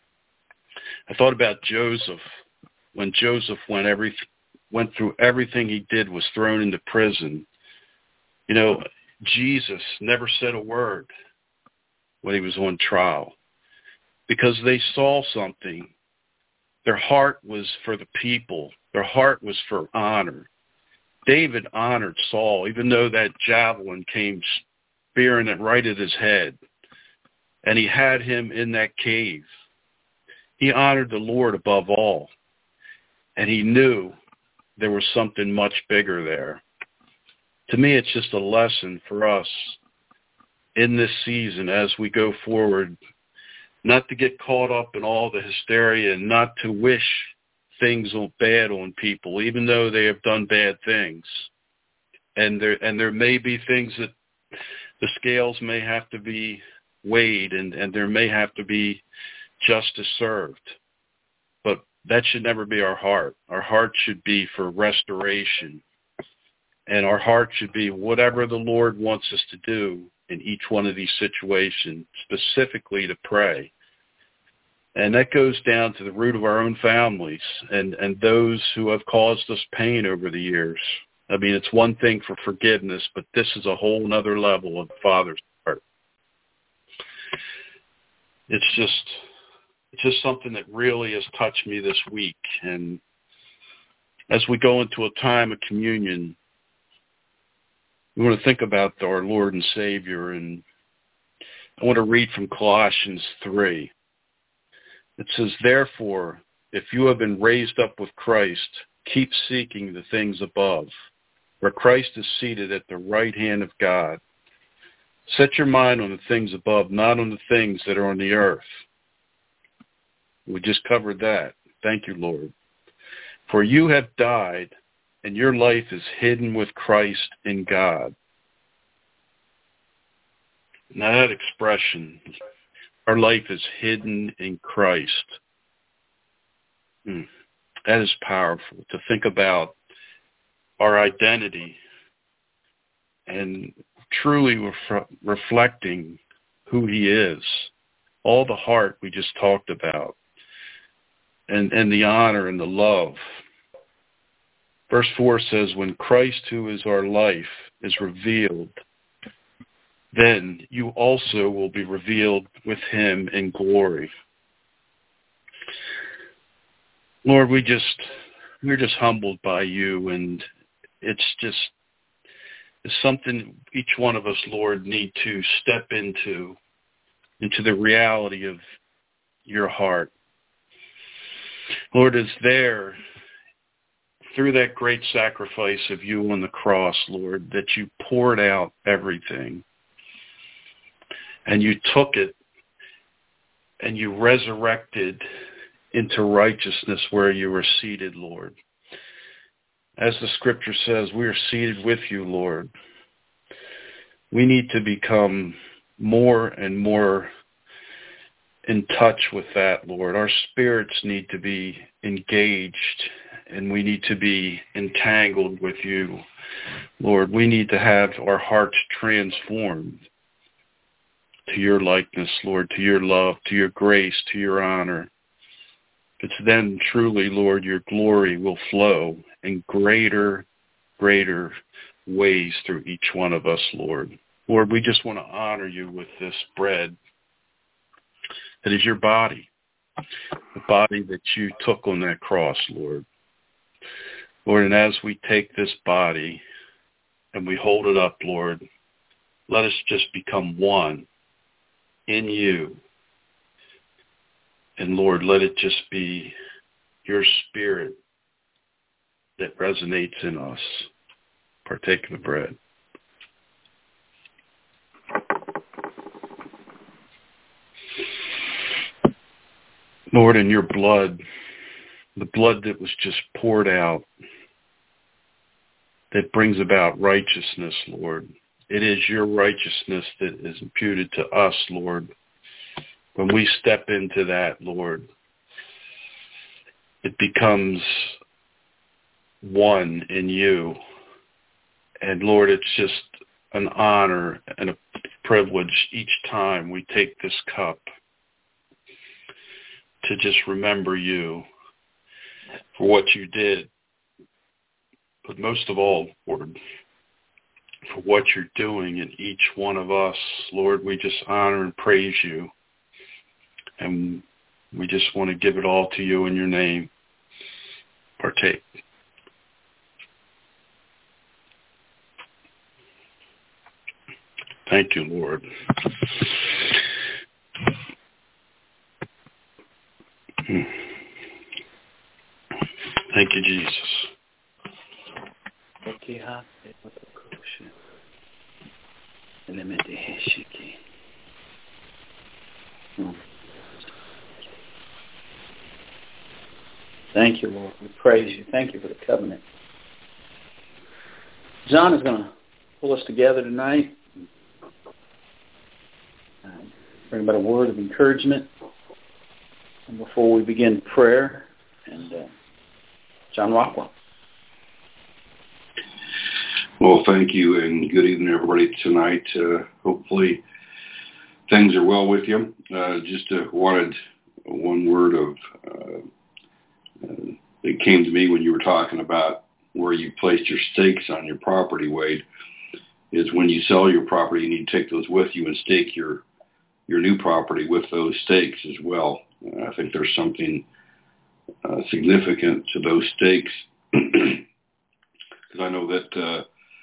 I thought about Joseph. When Joseph went through everything he did, was thrown into prison. You know, Jesus never said a word when he was on trial because they saw something. Their heart was for the people. Their heart was for honor. David honored Saul, even though that javelin came spearing it right at his head, and he had him in that cave. He honored the Lord above all, and he knew there was something much bigger there. To me, it's just a lesson for us in this season as we go forward, not to get caught up in all the hysteria and not to wish things bad on people, even though they have done bad things. And there may be things that the scales may have to be weighed and there may have to be justice served. But that should never be our heart. Our heart should be for restoration. And our heart should be whatever the Lord wants us to do in each one of these situations, specifically to pray. And that goes down to the root of our own families and those who have caused us pain over the years. I mean, it's one thing for forgiveness, but this is a whole other level of the Father's heart. It's just something that really has touched me this week. And as we go into a time of communion, we want to think about our Lord and Savior. And I want to read from Colossians 3. It says, "Therefore, if you have been raised up with Christ, keep seeking the things above, where Christ is seated at the right hand of God. Set your mind on the things above, not on the things that are on the earth." We just covered that. Thank you, Lord. "For you have died, and your life is hidden with Christ in God." Now that expression, our life is hidden in Christ. That is powerful to think about our identity and truly reflecting who He is. All the heart we just talked about, and the honor and the love. Verse 4 says, "When Christ, who is our life, is revealed, then you also will be revealed with Him in glory." Lord, we're just humbled by You, and it's something each one of us, Lord, need to step into the reality of Your heart. Lord, it's there through that great sacrifice of You on the cross, Lord, that You poured out everything. And You took it and You resurrected into righteousness where You were seated, Lord. As the scripture says, we are seated with You, Lord. We need to become more and more in touch with that, Lord. Our spirits need to be engaged, and we need to be entangled with You, Lord. We need to have our hearts transformed to Your likeness, Lord, to Your love, to Your grace, to Your honor. It's then truly, Lord, Your glory will flow in greater ways through each one of us, Lord. Lord, we just want to honor You with this bread that is Your body. the body that you took on that cross, Lord. Lord, and as we take this body and we hold it up, Lord, let us just become one in you. And Lord, let it just be your spirit that resonates in us. Partake of the bread. Lord, in your blood, the blood that was just poured out, that brings about righteousness, Lord. It is your righteousness that is imputed to us, Lord. When we step into that, Lord, it becomes one in you. And Lord, it's just an honor and a privilege each time we take this cup to just remember you for what you did. But most of all, Lord, for what you're doing in each one of us. Lord, we just honor and praise you. And we just want to give it all to you in your name. Partake. Thank you, Lord. Thank you, Jesus. Thank you, Lord. We praise you. Thank you for the covenant. John is going to pull us together tonight. Bring about a word of encouragement. And before we begin prayer, and John Rockwell. Well, thank you, and good evening, everybody, tonight. Hopefully things are well with you. Just wanted one word of that came to me when you were talking about where you placed your stakes on your property, Wade, is when you sell your property, you need to take those with you and stake your new property with those stakes as well. I think there's something significant to those stakes, because I know that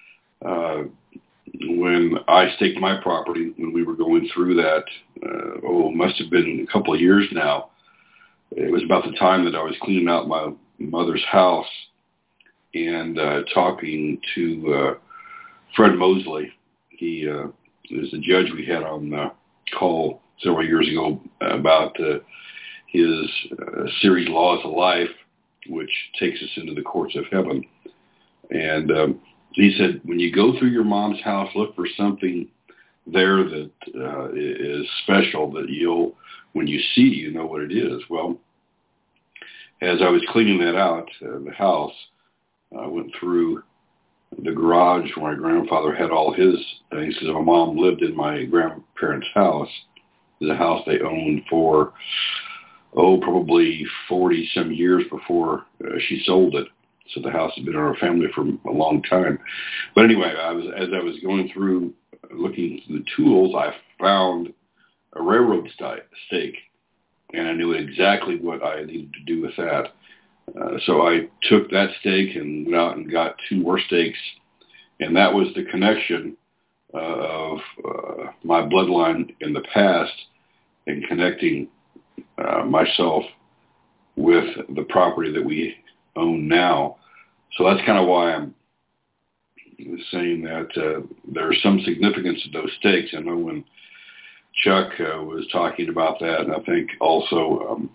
when I staked my property, when we were going through that, it must have been a couple of years now. It was about the time that I was cleaning out my mother's house and talking to Fred Mosley. He is the judge we had on the call several years ago about his series Laws of Life, which takes us into the courts of heaven. And he said, when you go through your mom's house, look for something there that is special that when you see, you know what it is. Well, as I was cleaning that out, the house, I went through the garage where my grandfather had all his things, because my mom lived in my grandparents' house. It was a house they owned for, probably 40-some years before she sold it. So the house had been in our family for a long time. But anyway, as I was going through, looking through the tools, I found a railroad stake, and I knew exactly what I needed to do with that. So I took that stake and went out and got 2 more stakes, and that was the connection of my bloodline in the past and connecting myself with the property that we own now. So that's kind of why I'm saying that there's some significance to those stakes. I know when Chuck was talking about that, and I think also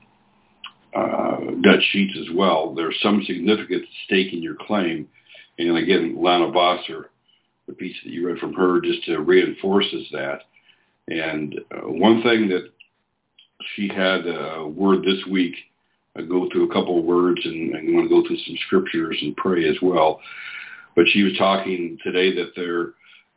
Dutch Sheets as well, there's some significant stake in your claim. And again, Lana Vosser, the piece that you read from her, just reinforces that. And one thing that she had a word this week, I go through a couple of words, and I'm going to go through some scriptures and pray as well. But she was talking today that there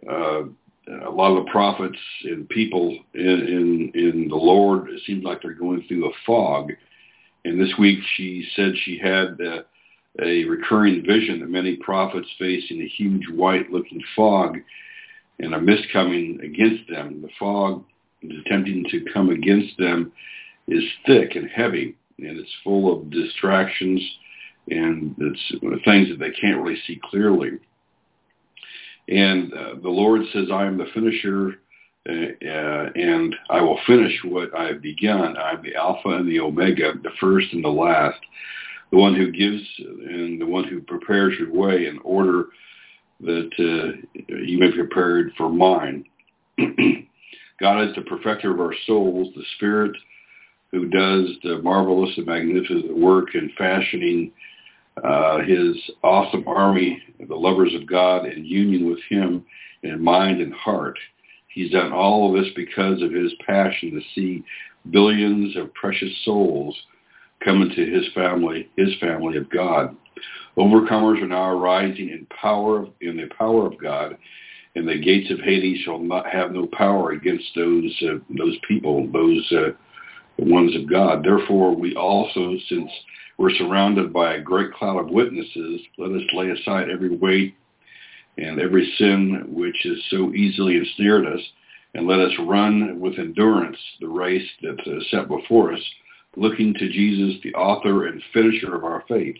a lot of the prophets and people in the Lord, it seems like they're going through a fog. And this week she said she had a recurring vision that many prophets facing a huge white-looking fog and a mist coming against them. The fog is attempting to come against them, is thick and heavy, and it's full of distractions, and it's things that they can't really see clearly. And the Lord says, I am the finisher, and I will finish what I have begun. I am the Alpha and the Omega, the first and the last, the one who gives and the one who prepares your way in order that you may be prepared for mine. God is the perfecter of our souls, the Spirit who does the marvelous and magnificent work in fashioning his awesome army, the lovers of God, in union with him in mind and heart. He's done all of this because of his passion to see billions of precious souls come into his family of God. Overcomers are now arising in the power of God, and the gates of Hades shall not have no power against those people, those ones of God. Therefore, we also, since we're surrounded by a great cloud of witnesses, let us lay aside every weight and every sin which has so easily ensnared us, and let us run with endurance the race that is set before us, looking to Jesus, the author and finisher of our faith,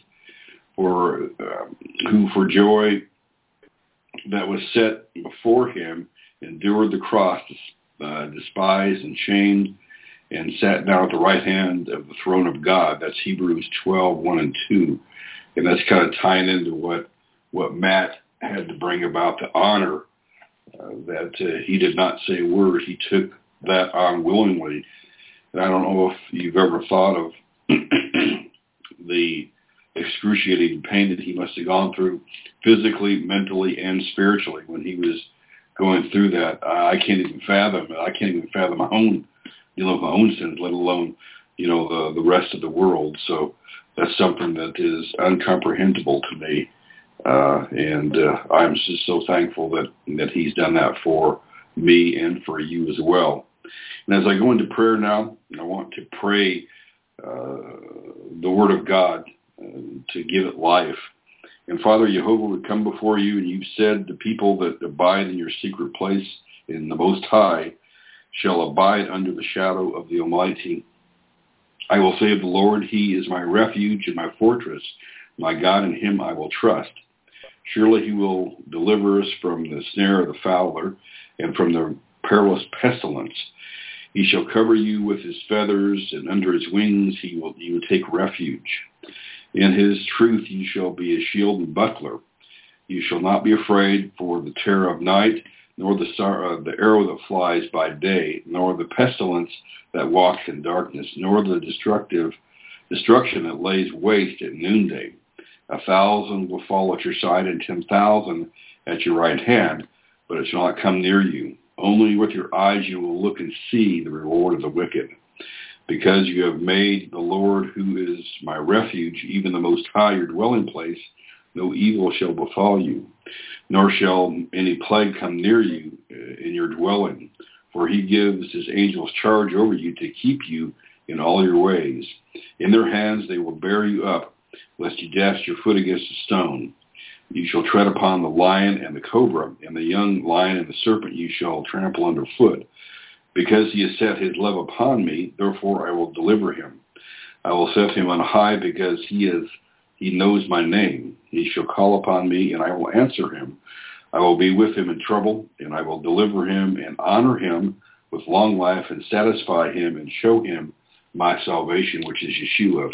who for joy that was set before him endured the cross, despised and shamed, and sat down at the right hand of the throne of God. That's Hebrews 12:1 and 2. And that's kind of tying into what Matt had to bring about the honor, that he did not say a word. He took that on willingly. And I don't know if you've ever thought of the excruciating pain that he must have gone through physically, mentally, and spiritually when he was going through that. I can't even fathom my own, my own sins, let alone, the rest of the world. So that's something that is incomprehensible to me. And I'm just so thankful that he's done that for me and for you as well. And as I go into prayer now, I want to pray the Word of God to give it life. And Father Jehovah, we come before you, and you've said the people that abide in your secret place in the Most High shall abide under the shadow of the Almighty. I will say of the Lord, he is my refuge and my fortress. My God, in him I will trust. Surely he will deliver us from the snare of the fowler and from the perilous pestilence. He shall cover you with his feathers, and under his wings you will take refuge. In his truth you shall be a shield and buckler. You shall not be afraid for the terror of night, nor the arrow that flies by day, nor the pestilence that walks in darkness, nor the destruction that lays waste at noonday. 1,000 will fall at your side, and 10,000 at your right hand, but it shall not come near you. Only with your eyes you will look and see the reward of the wicked. Because you have made the Lord, who is my refuge, even the Most High, your dwelling place, no evil shall befall you, nor shall any plague come near you in your dwelling. For he gives his angels charge over you to keep you in all your ways. In their hands they will bear you up, lest you dash your foot against a stone. You shall tread upon the lion and the cobra, and the young lion and the serpent you shall trample underfoot. Because he has set his love upon me, therefore I will deliver him. I will set him on high, because he knows my name. He shall call upon me, and I will answer him. I will be with him in trouble, and I will deliver him and honor him with long life, and satisfy him and show him my salvation, which is Yeshua.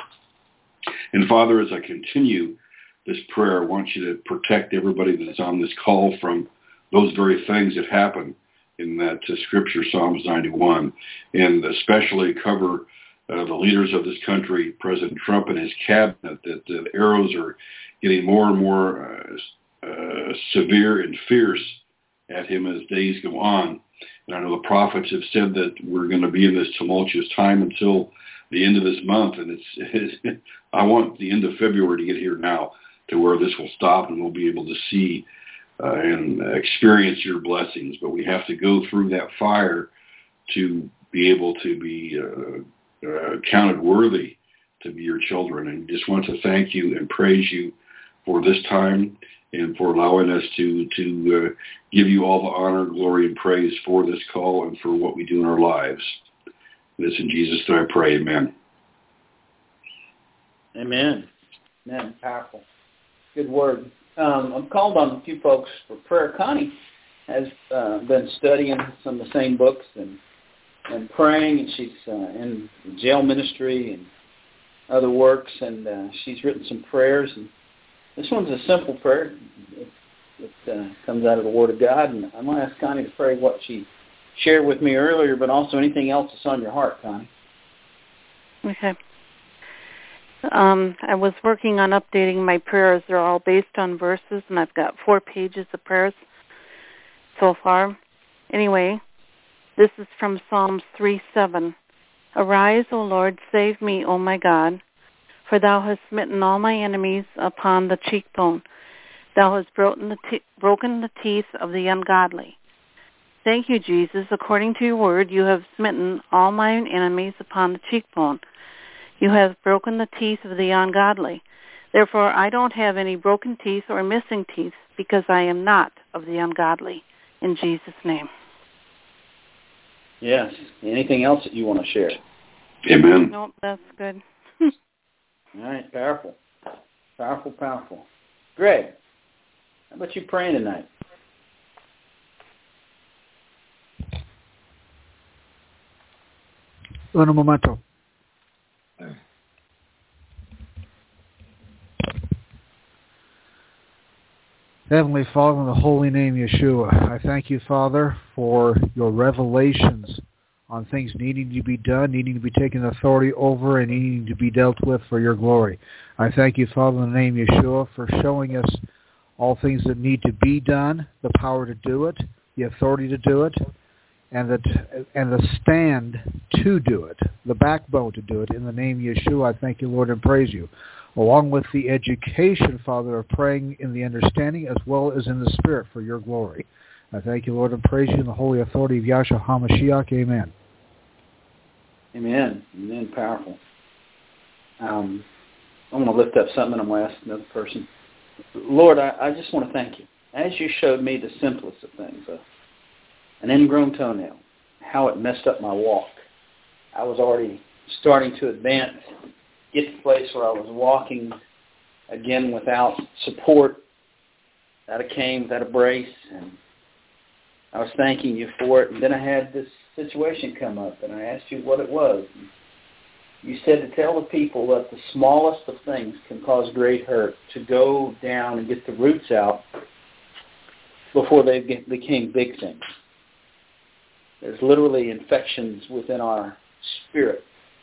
And Father, as I continue this prayer, I want you to protect everybody that's on this call from those very things that happen in that scripture, Psalms 91, and especially cover the leaders of this country, President Trump and his cabinet, that the arrows are getting more and more severe and fierce at him as days go on. And I know the prophets have said that we're going to be in this tumultuous time until the end of this month, and I want the end of February to get here now, to where this will stop and we'll be able to see and experience your blessings. But we have to go through that fire to be able to be counted worthy to be your children. And just want to thank you and praise you for this time and for allowing us to give you all the honor, glory, and praise for this call and for what we do in our lives. This in Jesus' name I pray, amen. Amen. Amen. Powerful. Good word. I've called on a few folks for prayer. Connie has been studying some of the same books and praying, and she's in jail ministry and other works, and she's written some prayers. And this one's a simple prayer. It comes out of the Word of God, and I'm going to ask Connie to pray what she shared with me earlier, but also anything else that's on your heart, Connie. Okay. I was working on updating my prayers. They're all based on verses, and I've got 4 pages of prayers so far. Anyway, this is from Psalms 3:7. Arise, O Lord, save me, O my God, for thou hast smitten all my enemies upon the cheekbone. Thou hast broken the teeth of the ungodly. Thank you, Jesus. According to your word, you have smitten all mine enemies upon the cheekbone. You have broken the teeth of the ungodly. Therefore, I don't have any broken teeth or missing teeth, because I am not of the ungodly. In Jesus' name. Yes. Anything else that you want to share? Amen. Nope, that's good. All right. Powerful. Powerful, powerful. Greg, how about you praying tonight? Un momento. Heavenly Father, in the holy name Yeshua, I thank you, Father, for your revelations on things needing to be done, needing to be taken authority over, and needing to be dealt with for your glory. I thank you, Father, in the name Yeshua, for showing us all things that need to be done, the power to do it, the authority to do it, and the stand to do it, the backbone to do it. In the name Yeshua, I thank you, Lord, and praise you. Along with the education, Father, of praying in the understanding as well as in the Spirit for your glory. I thank you, Lord, and praise you in the holy authority of Yahshua HaMashiach. Amen. Amen. Amen. Powerful. I'm going to lift up something, and I'm going to ask another person. Lord, I just want to thank you. As you showed me the simplest of things, an ingrown toenail, how it messed up my walk. I was already starting to advance, get to the place where I was walking again without support, without a cane, without a brace, and I was thanking you for it. And then I had this situation come up, and I asked you what it was. And you said to tell the people that the smallest of things can cause great hurt, to go down and get the roots out before they became big things. There's literally infections within our spirit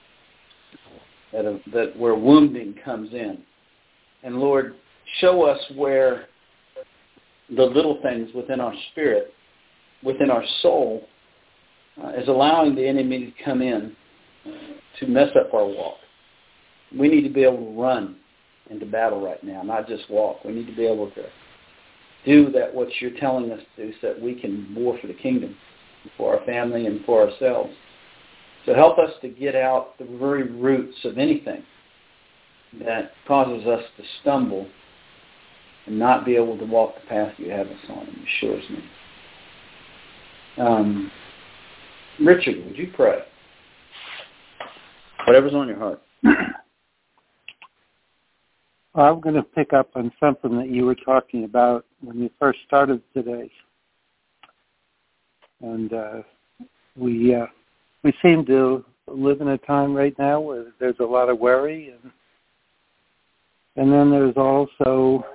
that where wounding comes in. And Lord, show us where the little things within our spirit, within our soul, is allowing the enemy to come in to mess up our walk. We need to be able to run into battle right now, not just walk. We need to be able to do that what you're telling us to do so that we can war for the kingdom, for our family and for ourselves. So help us to get out the very roots of anything that causes us to stumble and not be able to walk the path you have us on in Yeshua's name. Richard, would you pray? Whatever's on your heart. I'm going to pick up on something that you were talking about when you first started today. And we seem to live in a time right now where there's a lot of worry, and then there's also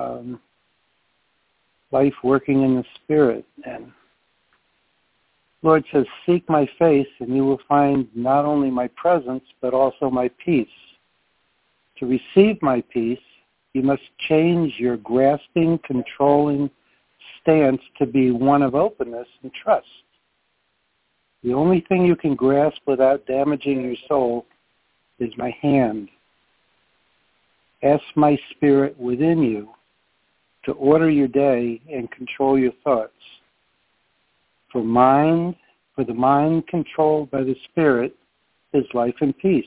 life working in the Spirit. And Lord says, seek my face, and you will find not only my presence, but also my peace. To receive my peace, you must change your grasping, controlling stance to be one of openness and trust. The only thing you can grasp without damaging your soul is my hand. Ask my Spirit within you to order your day and control your thoughts. For the mind controlled by the Spirit is life and peace.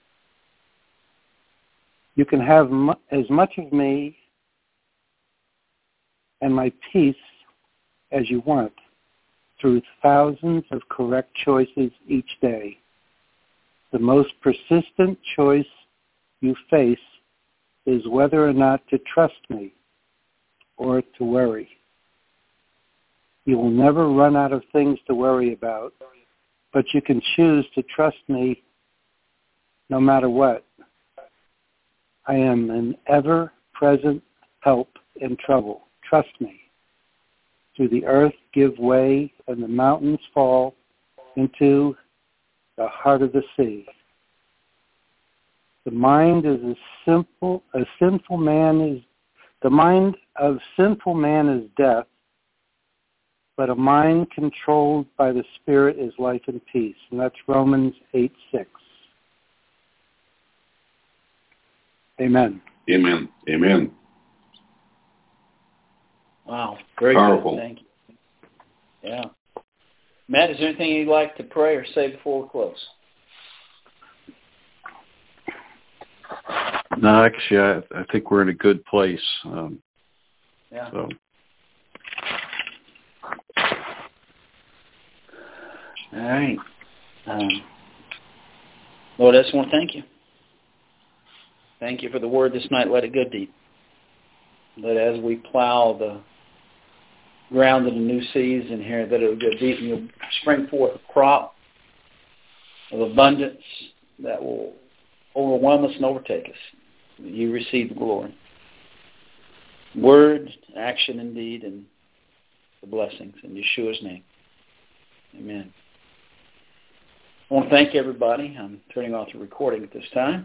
You can have as much of me and my peace as you want through thousands of correct choices each day. The most persistent choice you face is whether or not to trust me or to worry. You will never run out of things to worry about, but you can choose to trust me no matter what. I am an ever-present help in trouble. Trust me. Through the earth give way and the mountains fall into the heart of the sea. The mind of sinful man is death, but a mind controlled by the Spirit is life and peace. And that's Romans 8:6. Amen. Amen. Amen. Wow. Very Powerful. good. Thank you. Yeah. Matt, is there anything you'd like to pray or say before we close? No, actually, I think we're in a good place. Yeah. So. All right. Lord, I just want to thank you. Thank you for the word this night. Let it go deep. That as we plow the ground in a new season here, that it will go deep and you'll spring forth a crop of abundance that will overwhelm us and overtake us. You receive the glory. Word, action, and deed, and the blessings in Yeshua's name. Amen. I want to thank everybody. I'm turning off the recording at this time.